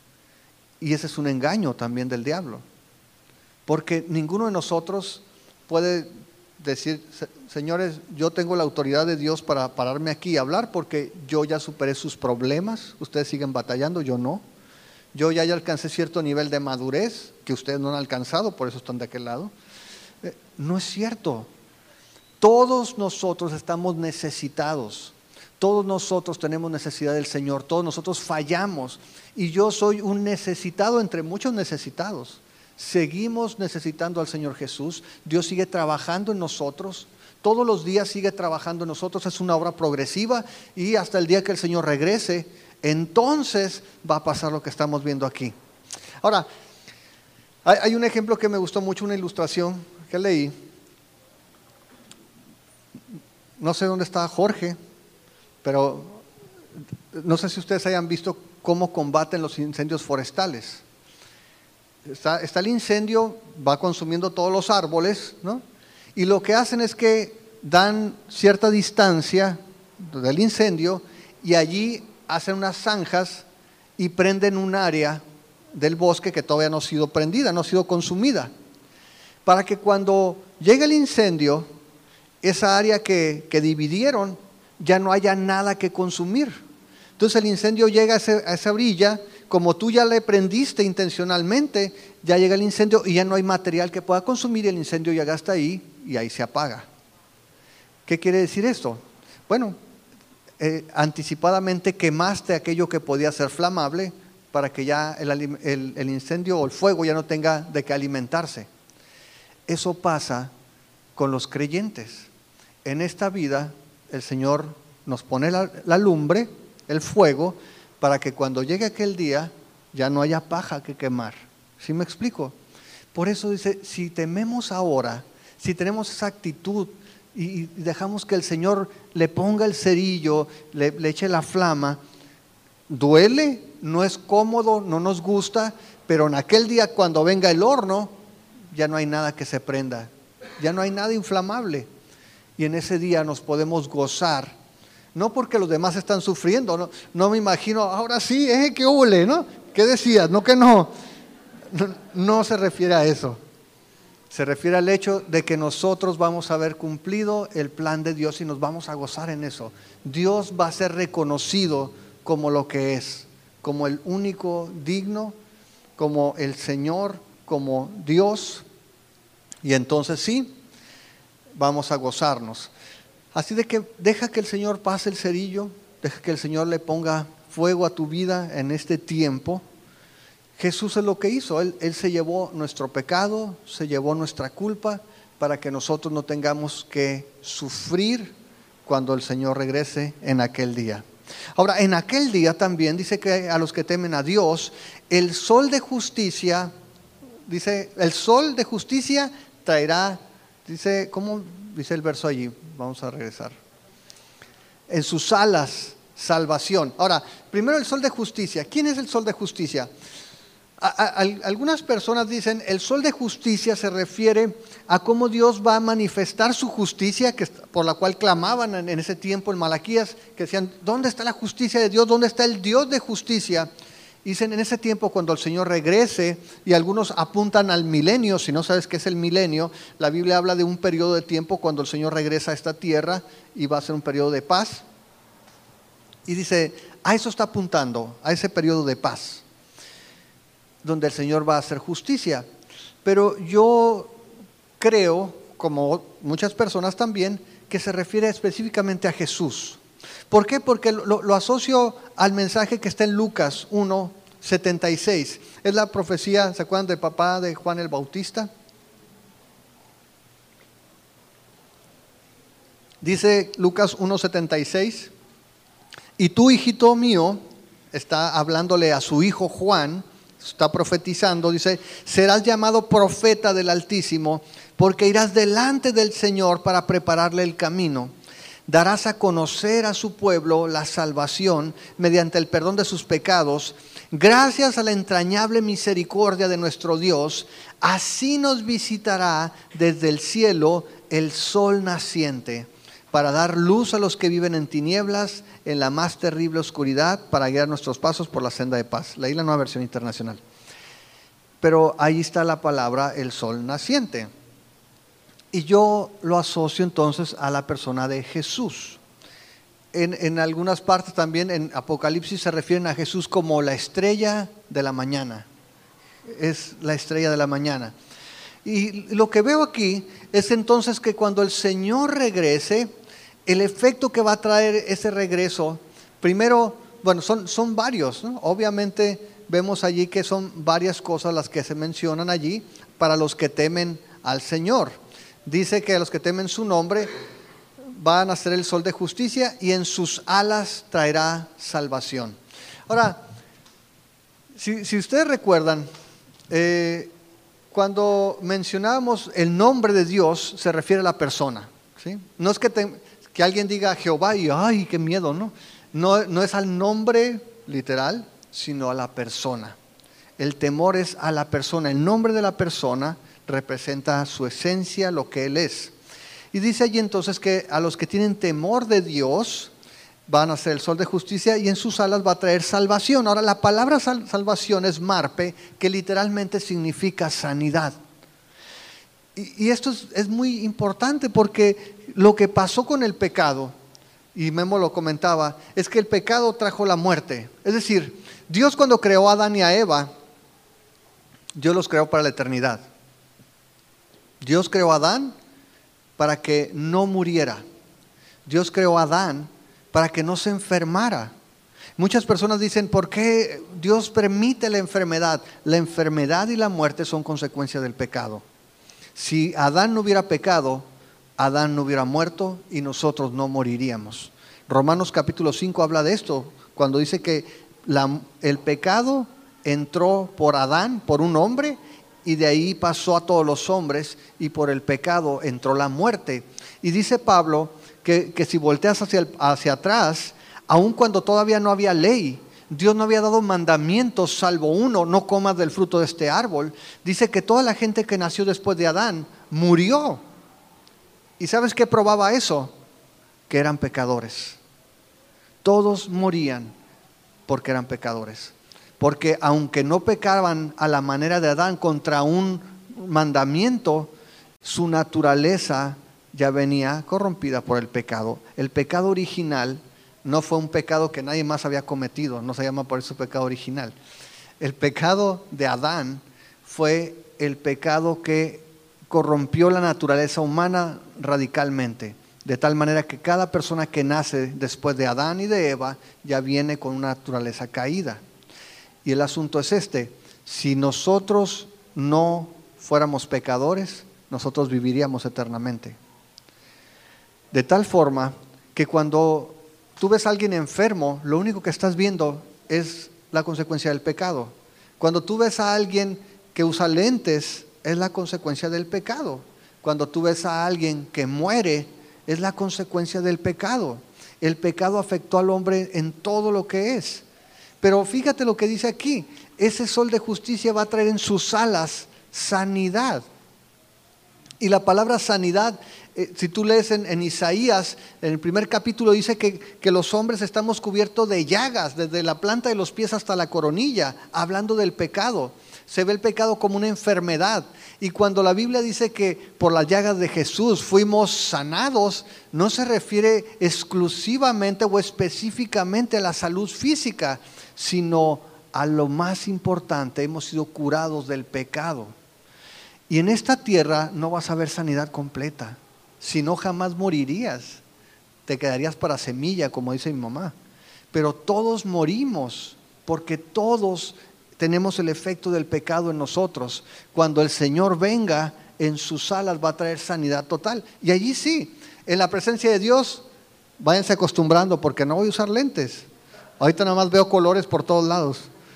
Y ese es un engaño también del diablo, porque ninguno de nosotros puede decir, señores, yo tengo la autoridad de Dios para pararme aquí y hablar porque yo ya superé sus problemas, ustedes siguen batallando, yo no. Yo ya alcancé cierto nivel de madurez que ustedes no han alcanzado, por eso están de aquel lado. No es cierto. Todos nosotros estamos necesitados, todos nosotros tenemos necesidad del Señor, todos nosotros fallamos y yo soy un necesitado entre muchos necesitados. Seguimos necesitando al Señor Jesús, Dios sigue trabajando en nosotros, todos los días sigue trabajando en nosotros, es una obra progresiva y hasta el día que el Señor regrese, entonces va a pasar lo que estamos viendo aquí. Ahora, hay un ejemplo que me gustó mucho, una ilustración que leí. No sé dónde está Jorge, pero no sé si ustedes hayan visto cómo combaten los incendios forestales. Está el incendio, va consumiendo todos los árboles, ¿no? Y lo que hacen es que dan cierta distancia del incendio y allí hacen unas zanjas y prenden un área del bosque que todavía no ha sido prendida, no ha sido consumida, para que cuando llegue el incendio, esa área que dividieron ya no haya nada que consumir. Entonces el incendio llega a esa orilla, como tú ya le prendiste intencionalmente, ya llega el incendio y ya no hay material que pueda consumir y el incendio llega hasta ahí y ahí se apaga. ¿Qué quiere decir esto? Bueno, anticipadamente quemaste aquello que podía ser flamable para que ya el incendio o el fuego ya no tenga de qué alimentarse. Eso pasa con los creyentes. En esta vida el Señor nos pone la lumbre, el fuego, para que cuando llegue aquel día ya no haya paja que quemar. ¿Sí me explico? Por eso dice, si tememos ahora, si tenemos esa actitud y dejamos que el Señor le ponga el cerillo, le eche la flama, duele, no es cómodo, no nos gusta, pero en aquel día cuando venga el horno, ya no hay nada que se prenda, ya no hay nada inflamable. Y en ese día nos podemos gozar, no porque los demás están sufriendo, no me imagino, ahora sí, qué ole, ¿no? ¿Qué decías? No que no. No se refiere a eso. Se refiere al hecho de que nosotros vamos a haber cumplido el plan de Dios y nos vamos a gozar en eso. Dios va a ser reconocido como lo que es, como el único digno, como el Señor, como Dios. Y entonces sí, vamos a gozarnos. Así de que deja que el Señor pase el cerillo, deja que el Señor le ponga fuego a tu vida en este tiempo. Jesús es lo que hizo, Él se llevó nuestro pecado, se llevó nuestra culpa para que nosotros no tengamos que sufrir cuando el Señor regrese en aquel día. Ahora, en aquel día también dice que a los que temen a Dios, el sol de justicia, dice, el sol de justicia traerá, dice, ¿cómo dice el verso allí? Vamos a regresar. En sus alas, salvación. Ahora, primero el sol de justicia. ¿Quién es el sol de justicia? Algunas personas dicen el sol de justicia se refiere a cómo Dios va a manifestar su justicia, por la cual clamaban en ese tiempo en Malaquías, que decían, ¿dónde está la justicia de Dios? ¿Dónde está el Dios de justicia? Dicen en ese tiempo cuando el Señor regrese, y algunos apuntan al milenio. Si no sabes qué es el milenio, la Biblia habla de un periodo de tiempo cuando el Señor regresa a esta tierra y va a ser un periodo de paz. Y dice, a eso está apuntando, a ese periodo de paz, donde el Señor va a hacer justicia. Pero yo creo, como muchas personas también, que se refiere específicamente a Jesús. ¿Por qué? Porque lo asocio al mensaje que está en Lucas 1:76. Es la profecía, ¿se acuerdan del papá de Juan el Bautista? Dice Lucas 1:76, y tú, hijito mío, está hablándole a su hijo Juan, está profetizando, dice, serás llamado profeta del Altísimo, porque irás delante del Señor para prepararle el camino. Darás a conocer a su pueblo la salvación mediante el perdón de sus pecados, gracias a la entrañable misericordia de nuestro Dios. Así nos visitará desde el cielo el sol naciente, para dar luz a los que viven en tinieblas, en la más terrible oscuridad, para guiar nuestros pasos por la senda de paz. Leí la Nueva Versión Internacional. Pero ahí está la palabra el sol naciente. Y yo lo asocio entonces a la persona de Jesús. En algunas partes también en Apocalipsis se refieren a Jesús como la estrella de la mañana. Es la estrella de la mañana. Y lo que veo aquí es entonces que cuando el Señor regrese, el efecto que va a traer ese regreso, primero, bueno, son varios, ¿no? Obviamente vemos allí que son varias cosas las que se mencionan allí para los que temen al Señor. Dice que a los que temen su nombre van a ser el sol de justicia y en sus alas traerá salvación. Ahora, si ustedes recuerdan, cuando mencionábamos el nombre de Dios, se refiere a la persona, ¿sí? No es que alguien diga Jehová y ¡ay, qué miedo! No es al nombre literal, sino a la persona. El temor es a la persona. El nombre de la persona representa su esencia, lo que Él es. Y dice allí entonces que a los que tienen temor de Dios van a ser el sol de justicia y en sus alas va a traer salvación. Ahora, la palabra salvación es marpe, que literalmente significa sanidad. Y esto es muy importante porque lo que pasó con el pecado, y Memo lo comentaba, es que el pecado trajo la muerte. Es decir, Dios cuando creó a Adán y a Eva, Dios los creó para la eternidad. Dios creó a Adán para que no muriera. Dios creó a Adán para que no se enfermara. Muchas personas dicen, ¿por qué Dios permite la enfermedad? La enfermedad y la muerte son consecuencia del pecado. Si Adán no hubiera pecado, Adán no hubiera muerto y nosotros no moriríamos. Romanos capítulo 5 habla de esto, cuando dice que el pecado entró por Adán, por un hombre, y de ahí pasó a todos los hombres, y por el pecado entró la muerte. Y dice Pablo que si volteas hacia atrás, aun cuando todavía no había ley, Dios no había dado mandamientos salvo uno: no comas del fruto de este árbol. Dice que toda la gente que nació después de Adán murió. ¿Y sabes qué probaba eso? Que eran pecadores. Todos morían porque eran pecadores. Porque aunque no pecaban a la manera de Adán contra un mandamiento, su naturaleza ya venía corrompida por el pecado. El pecado original no fue un pecado que nadie más había cometido, no se llama por eso pecado original. El pecado de Adán fue el pecado que corrompió la naturaleza humana radicalmente, de tal manera que cada persona que nace después de Adán y de Eva ya viene con una naturaleza caída. Y el asunto es este: si nosotros no fuéramos pecadores, nosotros viviríamos eternamente. De tal forma que cuando tú ves a alguien enfermo, lo único que estás viendo es la consecuencia del pecado. Cuando tú ves a alguien que usa lentes, es la consecuencia del pecado. Cuando tú ves a alguien que muere, es la consecuencia del pecado. El pecado afectó al hombre en todo lo que es. Pero fíjate lo que dice aquí: ese sol de justicia va a traer en sus alas sanidad. Y la palabra sanidad, si tú lees en Isaías, en el primer capítulo dice que los hombres estamos cubiertos de llagas, desde la planta de los pies hasta la coronilla, hablando del pecado. Se ve el pecado como una enfermedad. Y cuando la Biblia dice que por las llagas de Jesús fuimos sanados, no se refiere exclusivamente o específicamente a la salud física, sino a lo más importante: hemos sido curados del pecado. Y en esta tierra no vas a ver sanidad completa, si no jamás morirías, te quedarías para semilla, como dice mi mamá. Pero todos morimos, porque todos tenemos el efecto del pecado en nosotros. Cuando el Señor venga, en sus alas va a traer sanidad total. Y allí sí, en la presencia de Dios, váyanse acostumbrando, porque no voy a usar lentes. Ahorita nada más veo colores por todos lados.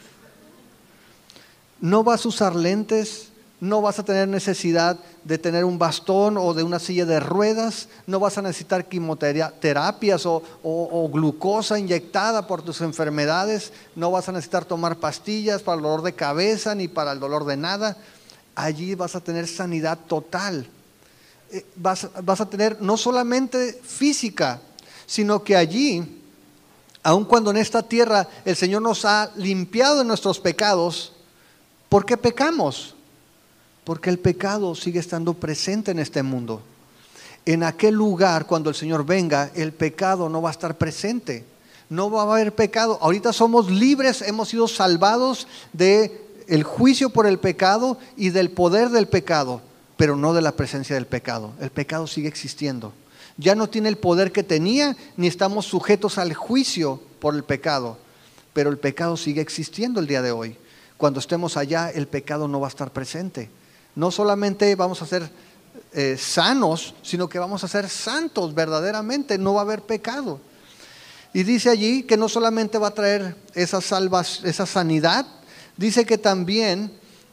No vas a usar lentes, no vas a tener necesidad de tener un bastón o de una silla de ruedas, no vas a necesitar quimioterapias o glucosa inyectada por tus enfermedades, no vas a necesitar tomar pastillas para el dolor de cabeza ni para el dolor de nada. Allí vas a tener sanidad total. Vas a tener no solamente física, sino que allí, aun cuando en esta tierra el Señor nos ha limpiado de nuestros pecados, ¿por qué pecamos? Porque el pecado sigue estando presente en este mundo. En aquel lugar, cuando el Señor venga, el pecado no va a estar presente. No va a haber pecado. Ahorita somos libres, hemos sido salvados del juicio por el pecado y del poder del pecado, pero no de la presencia del pecado. El pecado sigue existiendo. Ya no tiene el poder que tenía, ni estamos sujetos al juicio por el pecado, pero el pecado sigue existiendo el día de hoy. Cuando estemos allá, el pecado no va a estar presente. No solamente vamos a ser sanos, sino que vamos a ser santos verdaderamente, no va a haber pecado. Y dice allí que no solamente va a traer esa sanidad, dice que también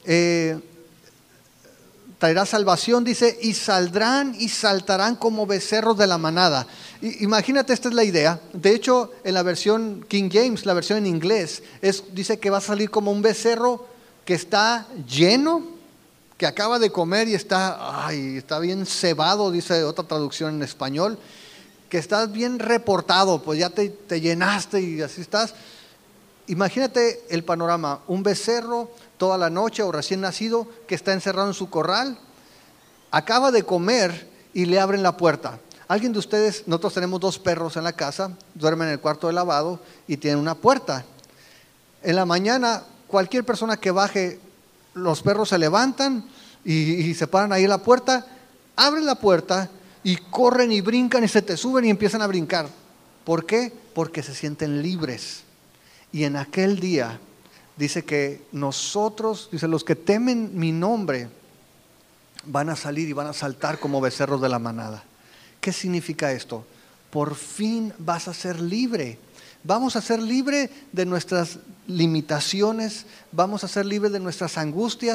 traerá salvación, dice, y saldrán y saltarán como becerros de la manada. Imagínate, esta es la idea. De hecho, en la versión King James, la versión en inglés, dice que va a salir como un becerro que está lleno, que acaba de comer y está bien cebado, dice otra traducción en español, que estás bien reportado, pues ya te llenaste y así estás. Imagínate el panorama: un becerro toda la noche o recién nacido que está encerrado en su corral, acaba de comer y le abren la puerta. ¿Alguien de ustedes? Nosotros tenemos 2 perros en la casa, duermen en el cuarto de lavado y tienen una puerta. En la mañana, cualquier persona que baje, los perros se levantan y se paran ahí en la puerta, abren la puerta y corren y brincan y se te suben y empiezan a brincar. ¿Por qué? Porque se sienten libres. Y en aquel día dice que nosotros, dice, los que temen mi nombre van a salir y van a saltar como becerros de la manada. ¿Qué significa esto? Por fin vas a ser libre. Vamos a ser libres de nuestras limitaciones, vamos a ser libres de nuestras angustias.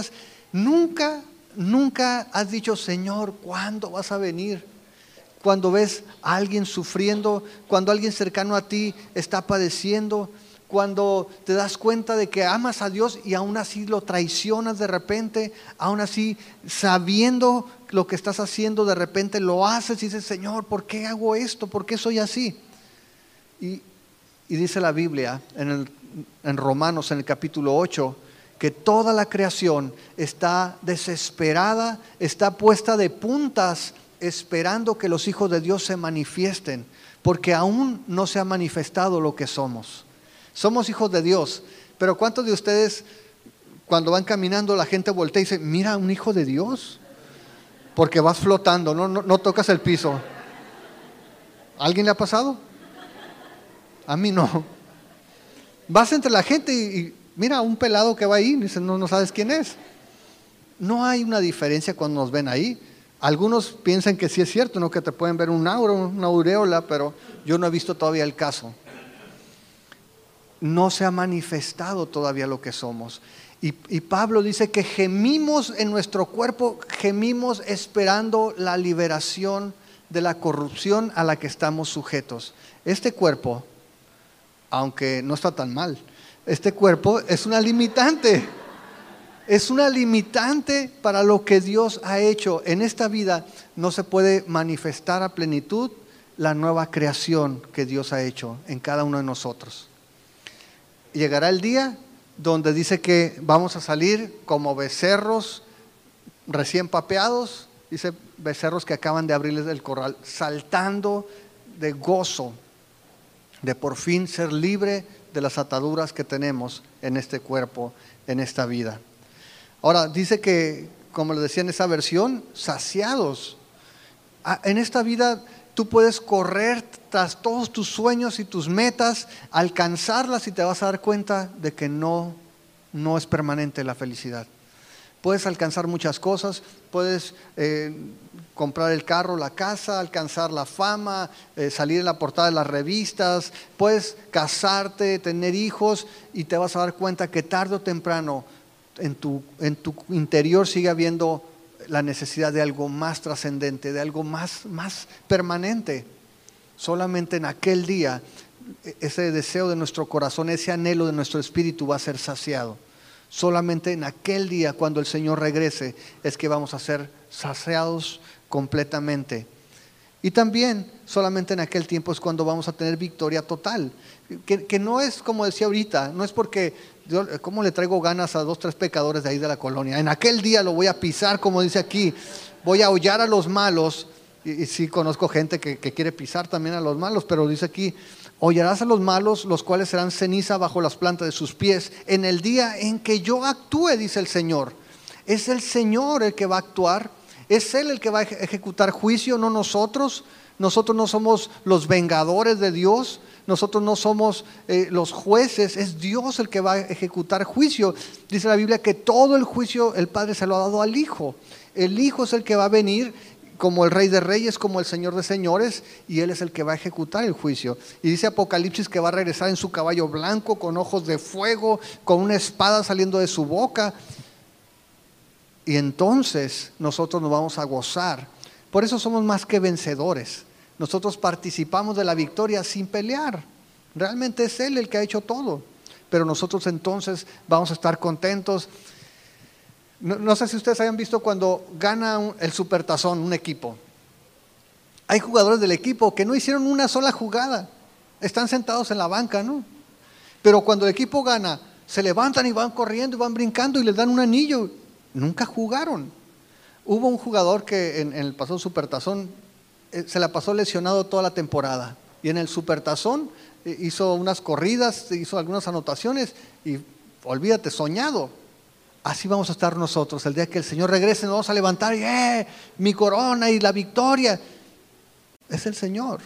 Nunca has dicho, Señor, ¿cuándo vas a venir? Cuando ves a alguien sufriendo, cuando alguien cercano a ti está padeciendo, cuando te das cuenta de que amas a Dios y aún así lo traicionas de repente, aún así sabiendo lo que estás haciendo, de repente lo haces y dices, Señor, ¿por qué hago esto? ¿Por qué soy así? Y dice la Biblia en Romanos, en el capítulo 8, que toda la creación está desesperada, está puesta de puntas, esperando que los hijos de Dios se manifiesten, porque aún no se ha manifestado lo que somos. Somos hijos de Dios, pero ¿cuántos de ustedes cuando van caminando la gente voltea y dice, mira, un hijo de Dios? Porque vas flotando, no tocas el piso. ¿A alguien le ha pasado? A mí no. Vas entre la gente y mira, un pelado que va ahí, y dice, no sabes quién es. No hay una diferencia cuando nos ven ahí. Algunos piensan que sí es cierto, ¿no? Que te pueden ver un aura, una aureola, pero yo no he visto todavía el caso. No se ha manifestado todavía lo que somos. Y Pablo dice que gemimos en nuestro cuerpo, gemimos esperando la liberación de la corrupción a la que estamos sujetos. Este cuerpo, aunque no está tan mal, este cuerpo es una limitante. Es una limitante para lo que Dios ha hecho. En esta vida no se puede manifestar a plenitud la nueva creación que Dios ha hecho en cada uno de nosotros. Llegará el día donde dice que vamos a salir como becerros recién papeados, dice becerros que acaban de abrirles el corral, saltando de gozo, de por fin ser libre de las ataduras que tenemos en este cuerpo, en esta vida. Ahora, dice que, como les decía en esa versión, saciados. En esta vida tú puedes correr tras todos tus sueños y tus metas, alcanzarlas y te vas a dar cuenta de que no es permanente la felicidad. Puedes alcanzar muchas cosas, puedes comprar el carro, la casa, alcanzar la fama, salir en la portada de las revistas, puedes casarte, tener hijos y te vas a dar cuenta que tarde o temprano en tu interior sigue habiendo la necesidad de algo más trascendente, de algo más permanente. Solamente en aquel día ese deseo de nuestro corazón, ese anhelo de nuestro espíritu va a ser saciado. Solamente en aquel día, cuando el Señor regrese, es que vamos a ser saciados completamente. Y también solamente en aquel tiempo es cuando vamos a tener victoria total, que no es como decía ahorita, no es porque yo, ¿cómo le traigo ganas a 2, 3 pecadores de ahí de la colonia? En aquel día lo voy a pisar, como dice aquí, voy a hollar a los malos. Y sí conozco gente que quiere pisar también a los malos, pero dice aquí, hollarás a los malos, los cuales serán ceniza bajo las plantas de sus pies, en el día en que yo actúe, dice el Señor. Es el Señor el que va a actuar, es Él el que va a ejecutar juicio, no nosotros. Nosotros no somos los vengadores de Dios, nosotros no somos los jueces, es Dios el que va a ejecutar juicio. Dice la Biblia que todo el juicio el Padre se lo ha dado al Hijo. El Hijo es el que va a venir como el Rey de Reyes, como el Señor de Señores, y Él es el que va a ejecutar el juicio. Y dice Apocalipsis que va a regresar en su caballo blanco, con ojos de fuego, con una espada saliendo de su boca. Y entonces nosotros nos vamos a gozar. Por eso somos más que vencedores. Nosotros participamos de la victoria sin pelear. Realmente es Él el que ha hecho todo. Pero nosotros entonces vamos a estar contentos. No sé si ustedes hayan visto cuando gana el supertazón un equipo. Hay jugadores del equipo que no hicieron una sola jugada. Están sentados en la banca, ¿no? Pero cuando el equipo gana, se levantan y van corriendo y van brincando y les dan un anillo. Nunca jugaron. Hubo un jugador que en el pasado supertazón se la pasó lesionado toda la temporada. Y en el supertazón hizo unas corridas, hizo algunas anotaciones y olvídate, soñado. Así vamos a estar nosotros. El día que el Señor regrese nos vamos a levantar y mi corona y la victoria. Es el Señor,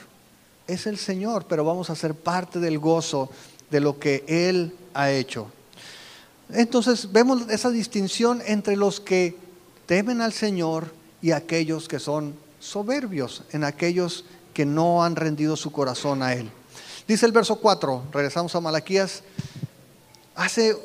pero vamos a ser parte del gozo de lo que Él ha hecho. Entonces vemos esa distinción entre los que temen al Señor y aquellos que son soberbios, en aquellos que no han rendido su corazón a Él. Dice el verso 4, regresamos a Malaquías, hace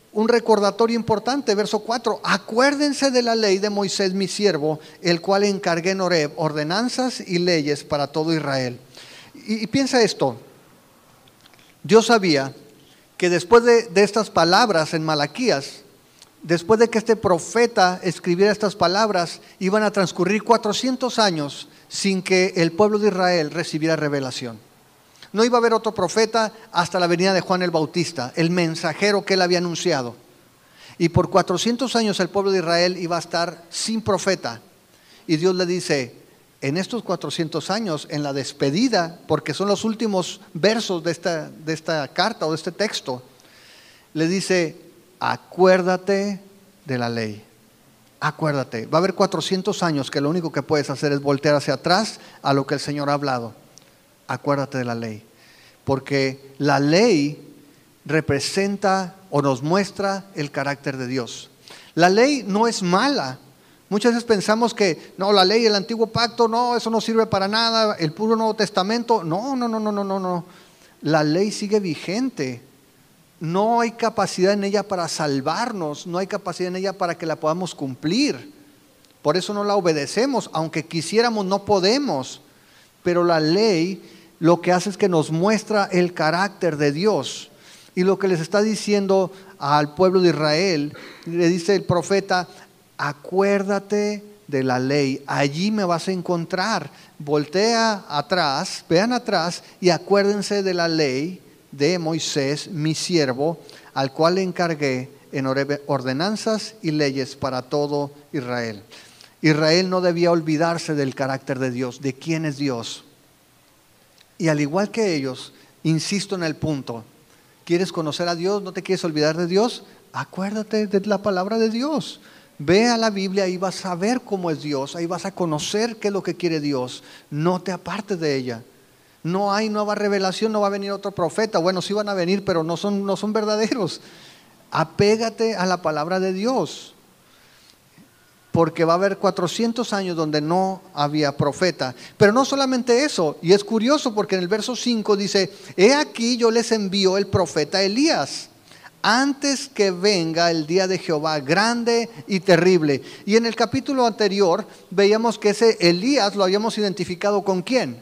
un recordatorio importante, verso 4, acuérdense de la ley de Moisés mi siervo, el cual encargué en Horeb, ordenanzas y leyes para todo Israel. Y piensa esto, Dios sabía que después de estas palabras en Malaquías, después de que este profeta escribiera estas palabras, iban a transcurrir 400 años sin que el pueblo de Israel recibiera revelación. No iba a haber otro profeta hasta la venida de Juan el Bautista, el mensajero que él había anunciado. Y por 400 años el pueblo de Israel iba a estar sin profeta. Y Dios le dice, en estos 400 años, en la despedida, porque son los últimos versos de esta carta o de este texto, le dice, acuérdate de la ley. Acuérdate, va a haber 400 años que lo único que puedes hacer es voltear hacia atrás a lo que el Señor ha hablado. Acuérdate de la ley, porque la ley representa o nos muestra el carácter de Dios. La ley no es mala. Muchas veces pensamos que no, la ley del antiguo pacto, no, eso no sirve para nada, el puro Nuevo Testamento, no. La ley sigue vigente. No hay capacidad en ella para salvarnos, no hay capacidad en ella para que la podamos cumplir. Por eso no la obedecemos, aunque quisiéramos no podemos. Pero la ley lo que hace es que nos muestra el carácter de Dios. Y lo que les está diciendo al pueblo de Israel, le dice el profeta, acuérdate de la ley, allí me vas a encontrar. Voltea atrás, vean atrás y acuérdense de la ley de Moisés, mi siervo, al cual le encargué en Horeb ordenanzas y leyes para todo Israel. Israel no debía olvidarse del carácter de Dios, de quién es Dios. Y al igual que ellos, insisto en el punto, ¿quieres conocer a Dios? ¿No te quieres olvidar de Dios? Acuérdate de la palabra de Dios. Ve a la Biblia y vas a ver cómo es Dios, ahí vas a conocer qué es lo que quiere Dios. No te apartes de ella. No hay nueva revelación, no va a venir otro profeta. Bueno, sí van a venir, pero no son verdaderos. Apégate a la palabra de Dios. Porque va a haber 400 años donde no había profeta. Pero no solamente eso, y es curioso porque en el verso 5 dice, he aquí yo les envío el profeta Elías, antes que venga el día de Jehová grande y terrible. Y en el capítulo anterior veíamos que ese Elías lo habíamos identificado con ¿quién?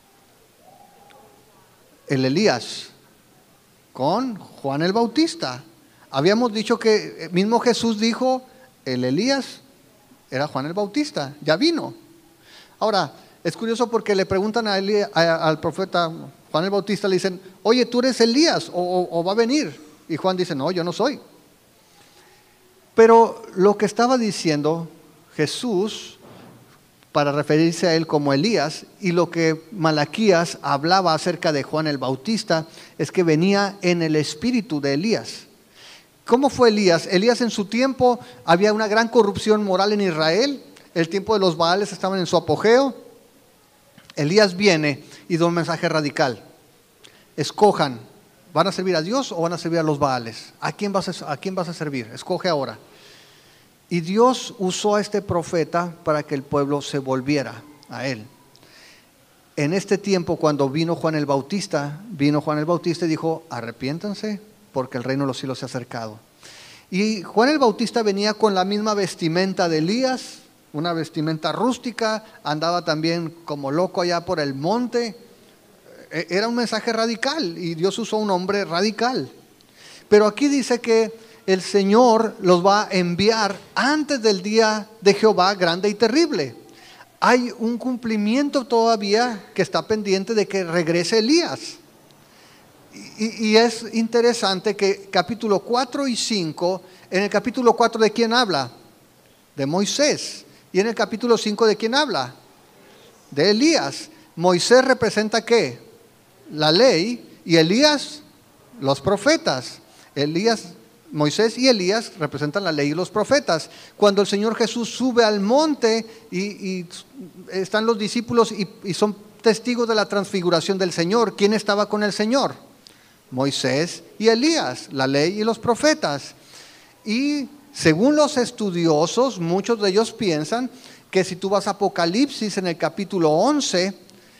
El Elías, con Juan el Bautista. Habíamos dicho que mismo Jesús dijo, el Elías era Juan el Bautista, ya vino. Ahora, es curioso porque le preguntan al profeta Juan el Bautista, le dicen, oye, ¿tú eres Elías o va a venir? Y Juan dice, no, yo no soy. Pero lo que estaba diciendo Jesús, para referirse a él como Elías, y lo que Malaquías hablaba acerca de Juan el Bautista, es que venía en el espíritu de Elías. ¿Cómo fue Elías? Elías en su tiempo había una gran corrupción moral en Israel, el tiempo de los Baales estaban en su apogeo. Elías viene y da un mensaje radical. Escojan, ¿van a servir a Dios o van a servir a los Baales? ¿A quién vas a servir? Escoge ahora. Y Dios usó a este profeta para que el pueblo se volviera a él. En este tiempo, cuando vino Juan el Bautista y dijo, arrepiéntanse porque el reino de los cielos se ha acercado. Y Juan el Bautista venía con la misma vestimenta de Elías, una vestimenta rústica, andaba también como loco allá por el monte. Era un mensaje radical y Dios usó un hombre radical. Pero aquí dice que el Señor los va a enviar antes del día de Jehová grande y terrible. Hay un cumplimiento todavía que está pendiente de que regrese Elías. Y es interesante que capítulo 4 y 5, en el capítulo 4 ¿de quién habla? De Moisés. Y en el capítulo 5 ¿de quién habla? De Elías. Moisés representa ¿qué? La ley, y Elías los profetas. Moisés y Elías representan la ley y los profetas. Cuando el Señor Jesús sube al monte y están los discípulos y son testigos de la transfiguración del Señor, ¿quién estaba con el Señor? Moisés y Elías, la ley y los profetas. Y según los estudiosos, muchos de ellos piensan que si tú vas a Apocalipsis en el capítulo 11,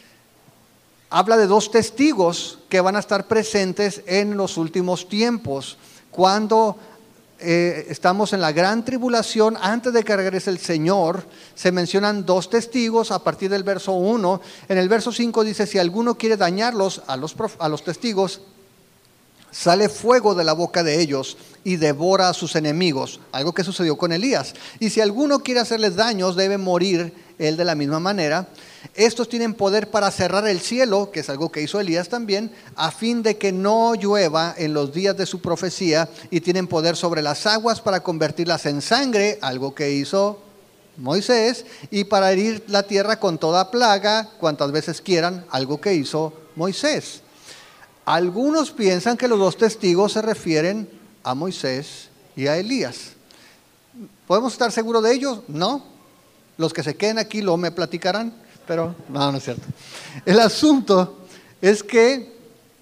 habla de dos testigos que van a estar presentes en los últimos tiempos, cuando estamos en la gran tribulación, antes de que regrese el Señor. Se mencionan 2 testigos a partir del verso 1. En el verso 5 dice: si alguno quiere dañarlos a los testigos, sale fuego de la boca de ellos y devora a sus enemigos, algo que sucedió con Elías. Y si alguno quiere hacerles daños, debe morir él de la misma manera. Estos tienen poder para cerrar el cielo, que es algo que hizo Elías también, a fin de que no llueva en los días de su profecía, y tienen poder sobre las aguas para convertirlas en sangre, algo que hizo Moisés, y para herir la tierra con toda plaga cuantas veces quieran, algo que hizo Moisés. Algunos piensan que los 2 testigos se refieren a Moisés y a Elías. ¿Podemos estar seguros de ellos? No. Los que se queden aquí lo me platicarán, pero no es cierto. El asunto es que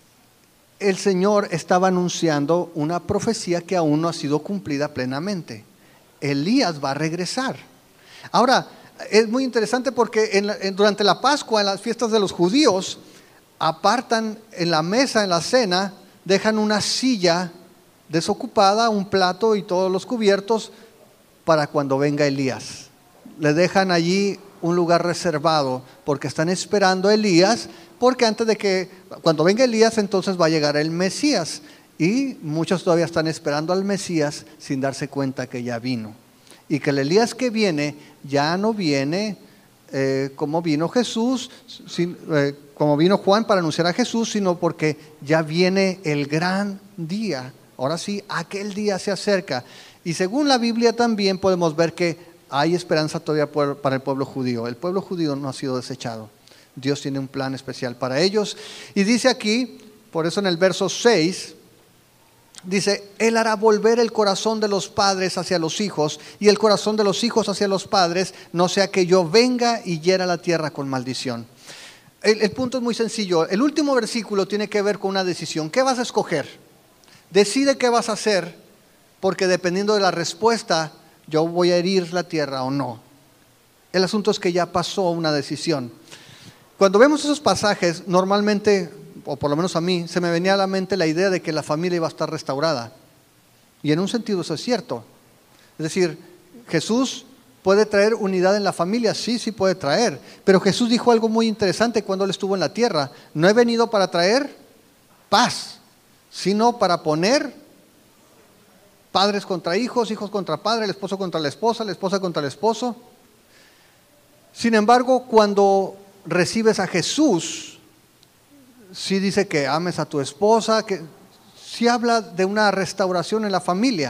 el Señor estaba anunciando una profecía que aún no ha sido cumplida plenamente. Elías va a regresar. Ahora, es muy interesante porque durante la Pascua, en las fiestas de los judíos, apartan en la mesa, en la cena, dejan una silla desocupada, un plato y todos los cubiertos para cuando venga Elías. Le dejan allí un lugar reservado porque están esperando a Elías, porque cuando venga Elías entonces va a llegar el Mesías, y muchos todavía están esperando al Mesías sin darse cuenta que ya vino, y que el Elías que viene ya no viene como vino Jesús, como vino Juan para anunciar a Jesús, sino porque ya viene el gran día. Ahora sí, aquel día se acerca. Y según la Biblia también podemos ver que hay esperanza todavía para el pueblo judío. El pueblo judío no ha sido desechado. Dios tiene un plan especial para ellos. Y dice aquí, por eso en el verso 6, dice: Él hará volver el corazón de los padres hacia los hijos, y el corazón de los hijos hacia los padres, no sea que yo venga y hiera la tierra con maldición. El punto es muy sencillo. El último versículo tiene que ver con una decisión. ¿Qué vas a escoger? Decide qué vas a hacer, porque dependiendo de la respuesta, yo voy a herir la tierra o no. El asunto es que ya pasó una decisión. Cuando vemos esos pasajes, normalmente, o por lo menos a mí, se me venía a la mente la idea de que la familia iba a estar restaurada. Y en un sentido eso es cierto. Es decir, Jesús puede traer unidad en la familia, sí puede traer. Pero Jesús dijo algo muy interesante cuando Él estuvo en la tierra: no he venido para traer paz, sino para poner padres contra hijos, hijos contra padres, el esposo contra la esposa contra el esposo. Sin embargo, cuando recibes a Jesús, sí dice que ames a tu esposa, que sí habla de una restauración en la familia.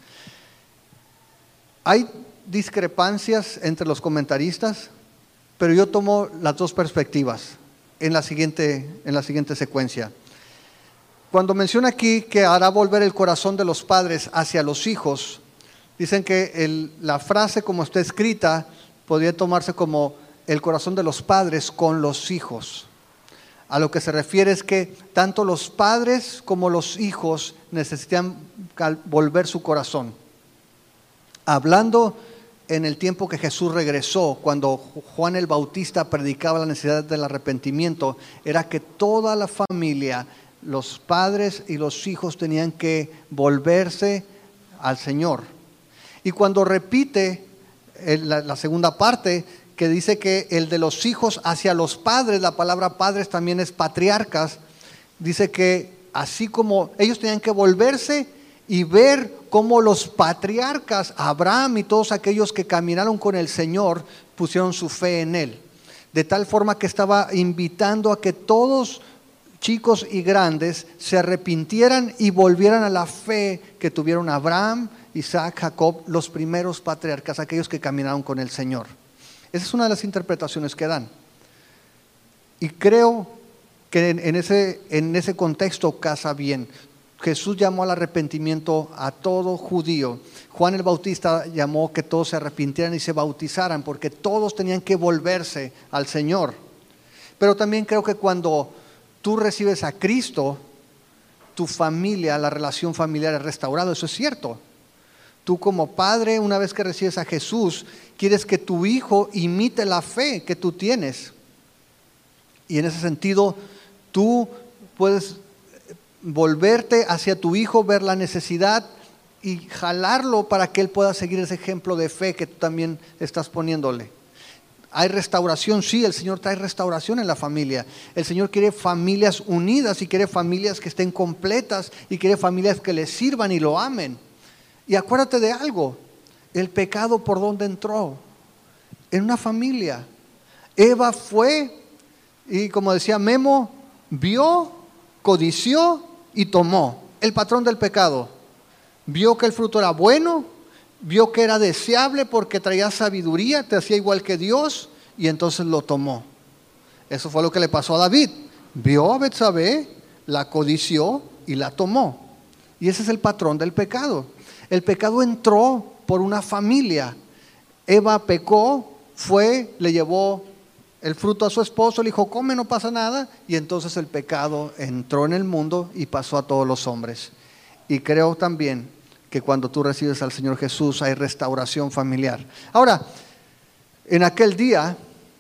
Hay discrepancias entre los comentaristas, pero yo tomo las 2 perspectivas en la siguiente secuencia. Cuando menciona aquí que hará volver el corazón de los padres hacia los hijos, dicen que la frase como está escrita podría tomarse como el corazón de los padres con los hijos. A lo que se refiere es que tanto los padres como los hijos necesitan volver su corazón. Hablando en el tiempo que Jesús regresó, cuando Juan el Bautista predicaba la necesidad del arrepentimiento, era que toda la familia, los padres y los hijos, tenían que volverse al Señor. Y cuando repite la segunda parte, que dice que el de los hijos hacia los padres, la palabra padres también es patriarcas, dice que así como ellos tenían que volverse y ver cómo los patriarcas, Abraham y todos aquellos que caminaron con el Señor, pusieron su fe en Él. De tal forma que estaba invitando a que todos, chicos y grandes, se arrepintieran y volvieran a la fe que tuvieron Abraham, Isaac, Jacob, los primeros patriarcas, aquellos que caminaron con el Señor. Esa es una de las interpretaciones que dan. Y creo que en ese contexto casa bien. Jesús llamó al arrepentimiento a todo judío. Juan el Bautista llamó que todos se arrepintieran y se bautizaran, porque todos tenían que volverse al Señor. Pero también creo que cuando tú recibes a Cristo, tu familia, la relación familiar es restaurada. Eso es cierto. Tú como padre, una vez que recibes a Jesús, quieres que tu hijo imite la fe que tú tienes. Y en ese sentido, tú puedes volverte hacia tu hijo, ver la necesidad y jalarlo para que él pueda seguir ese ejemplo de fe que tú también estás poniéndole. Hay restauración, sí, el Señor trae restauración en la familia. El Señor quiere familias unidas y quiere familias que estén completas y quiere familias que le sirvan y lo amen. Y acuérdate de algo, el pecado por dónde entró, en una familia. Eva fue y, como decía Memo, vio, codició y tomó. El patrón del pecado. Vio que el fruto era bueno, vio que era deseable porque traía sabiduría, te hacía igual que Dios, y entonces lo tomó. Eso fue lo que le pasó a David. Vio a Betsabé, la codició y la tomó. Y ese es el patrón del pecado. El pecado entró por una familia. Eva pecó, fue, le llevó el fruto a su esposo, le dijo, come, no pasa nada, y entonces el pecado entró en el mundo y pasó a todos los hombres. Y creo también que cuando tú recibes al Señor Jesús hay restauración familiar. Ahora, en aquel día,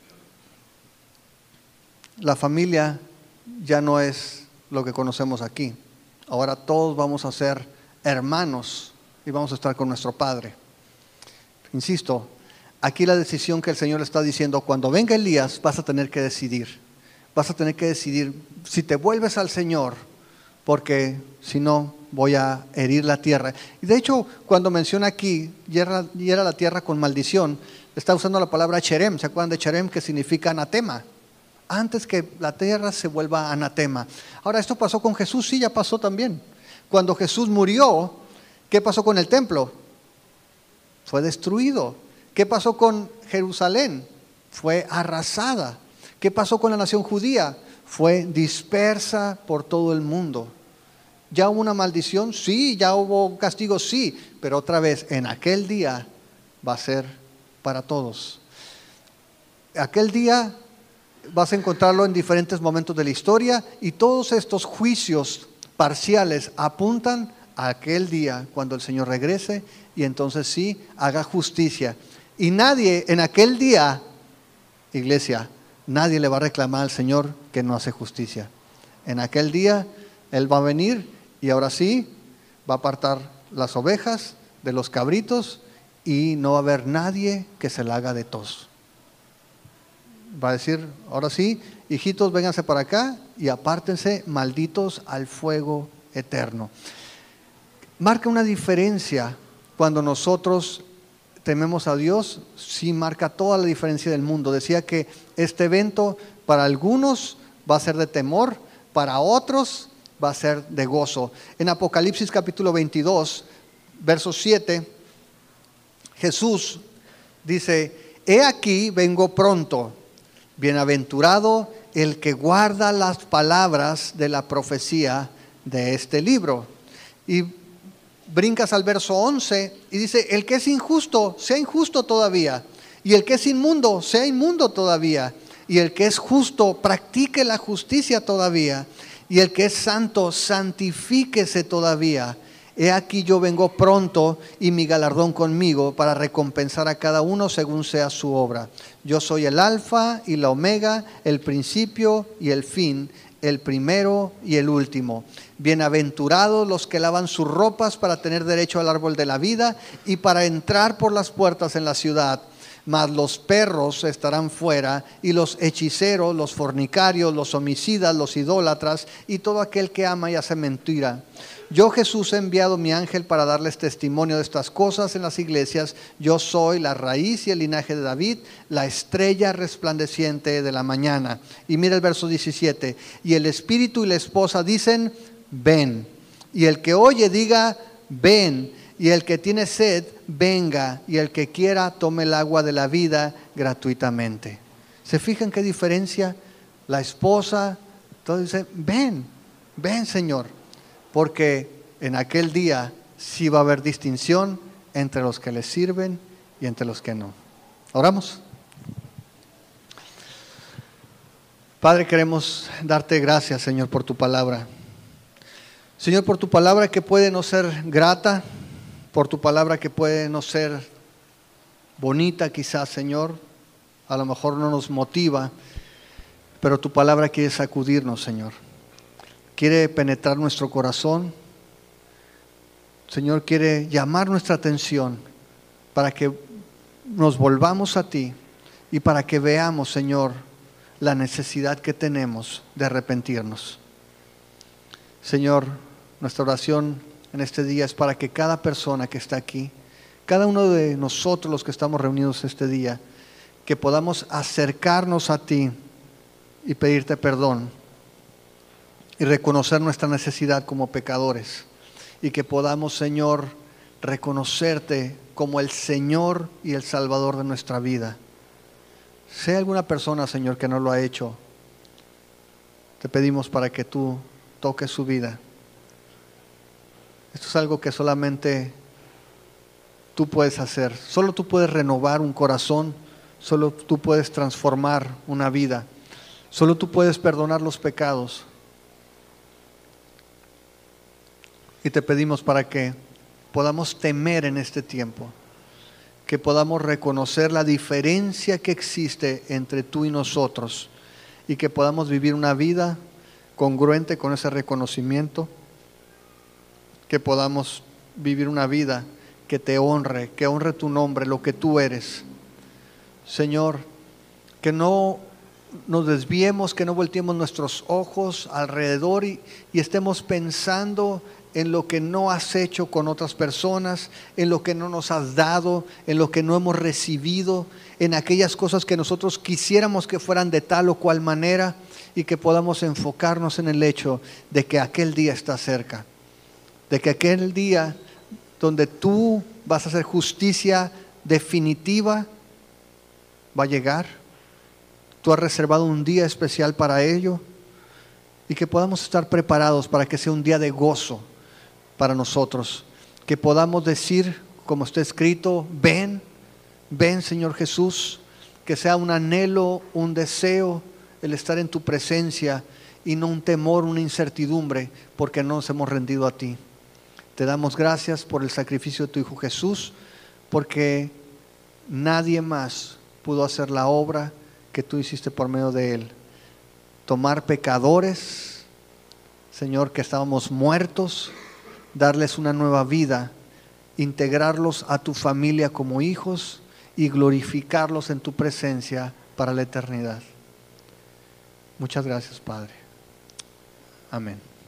la familia ya no es lo que conocemos aquí. Ahora todos vamos a ser hermanos y vamos a estar con nuestro Padre. Insisto, aquí la decisión que el Señor está diciendo, cuando venga Elías vas a tener que decidir. Vas a tener que decidir si te vuelves al Señor, porque si no voy a herir la tierra. Y de hecho, cuando menciona aquí, hiera la tierra con maldición, está usando la palabra cherem. ¿Se acuerdan de cherem, que significa anatema? Antes que la tierra se vuelva anatema. Ahora, esto pasó con Jesús, sí, ya pasó también. Cuando Jesús murió, ¿qué pasó con el templo? Fue destruido. ¿Qué pasó con Jerusalén? Fue arrasada. ¿Qué pasó con la nación judía? Fue dispersa por todo el mundo. ¿Ya hubo una maldición? Sí. ¿Ya hubo castigo? Sí. Pero otra vez, en aquel día va a ser para todos. Aquel día vas a encontrarlo en diferentes momentos de la historia, y todos estos juicios parciales apuntan a aquel día cuando el Señor regrese y entonces sí haga justicia. Y nadie en aquel día, iglesia, nadie le va a reclamar al Señor que no hace justicia. En aquel día Él va a venir y ahora sí va a apartar las ovejas de los cabritos y no va a haber nadie que se la haga de tos. Va a decir, ahora sí, hijitos, vénganse para acá y apártense, malditos al fuego eterno. Marca una diferencia cuando nosotros tememos a Dios, sí marca toda la diferencia del mundo. Decía que este evento para algunos va a ser de temor, para otros va a ser de gozo. En Apocalipsis capítulo 22, verso 7, Jesús dice, he aquí vengo pronto, bienaventurado el que guarda las palabras de la profecía de este libro. Y brincas al verso 11 y dice, el que es injusto, sea injusto todavía, y el que es inmundo, sea inmundo todavía, y el que es justo, practique la justicia todavía, y el que es santo, santifíquese todavía. He aquí yo vengo pronto y mi galardón conmigo para recompensar a cada uno según sea su obra. Yo soy el alfa y la omega, el principio y el fin, el primero y el último. Bienaventurados los que lavan sus ropas para tener derecho al árbol de la vida y para entrar por las puertas en la ciudad. Mas los perros estarán fuera, y los hechiceros, los fornicarios, los homicidas, los idólatras y todo aquel que ama y hace mentira. Yo, Jesús, he enviado mi ángel para darles testimonio de estas cosas en las iglesias. Yo soy la raíz y el linaje de David, la estrella resplandeciente de la mañana. Y mira el verso 17. Y el espíritu y la esposa dicen, ven. Y el que oye diga, ven. Y el que tiene sed, venga. Y el que quiera, tome el agua de la vida gratuitamente. ¿Se fijan qué diferencia? La esposa, todo dice, ven, ven, Señor. Porque en aquel día sí va a haber distinción entre los que le sirven y entre los que no. ¿Oramos? Padre, queremos darte gracias, Señor, por tu palabra. Señor, por tu palabra que puede no ser grata, por tu palabra que puede no ser bonita quizás, Señor, a lo mejor no nos motiva, pero tu palabra quiere sacudirnos, Señor. Quiere penetrar nuestro corazón. Señor, quiere llamar nuestra atención para que nos volvamos a ti y para que veamos, Señor, la necesidad que tenemos de arrepentirnos. Señor, nuestra oración en este día es para que cada persona que está aquí, cada uno de nosotros los que estamos reunidos este día, que podamos acercarnos a ti y pedirte perdón y reconocer nuestra necesidad como pecadores, y que podamos, Señor, reconocerte como el Señor y el Salvador de nuestra vida. Si hay alguna persona, Señor, que no lo ha hecho, te pedimos para que tú toques su vida. Esto es algo que solamente tú puedes hacer. Solo tú puedes renovar un corazón. Solo tú puedes transformar una vida. Solo tú puedes perdonar los pecados. Y te pedimos para que podamos temer en este tiempo, que podamos reconocer la diferencia que existe entre tú y nosotros, y que podamos vivir una vida congruente con ese reconocimiento, que podamos vivir una vida que te honre, que honre tu nombre, lo que tú eres. Señor, que no nos desviemos, que no volteemos nuestros ojos alrededor y estemos pensando en lo que no has hecho con otras personas, en lo que no nos has dado, en lo que no hemos recibido, en aquellas cosas que nosotros quisiéramos que fueran de tal o cual manera, y que podamos enfocarnos en el hecho de que aquel día está cerca, de que aquel día donde tú vas a hacer justicia definitiva va a llegar. Tú has reservado un día especial para ello, y que podamos estar preparados para que sea un día de gozo para nosotros, que podamos decir, como está escrito, ven, ven Señor Jesús, que sea un anhelo, un deseo el estar en tu presencia, y no un temor, una incertidumbre, porque no nos hemos rendido a ti. Te damos gracias por el sacrificio de tu Hijo Jesús, porque nadie más pudo hacer la obra que tú hiciste por medio de Él. Tomar pecadores, Señor, que estábamos muertos, darles una nueva vida, integrarlos a tu familia como hijos y glorificarlos en tu presencia para la eternidad. Muchas gracias, Padre. Amén.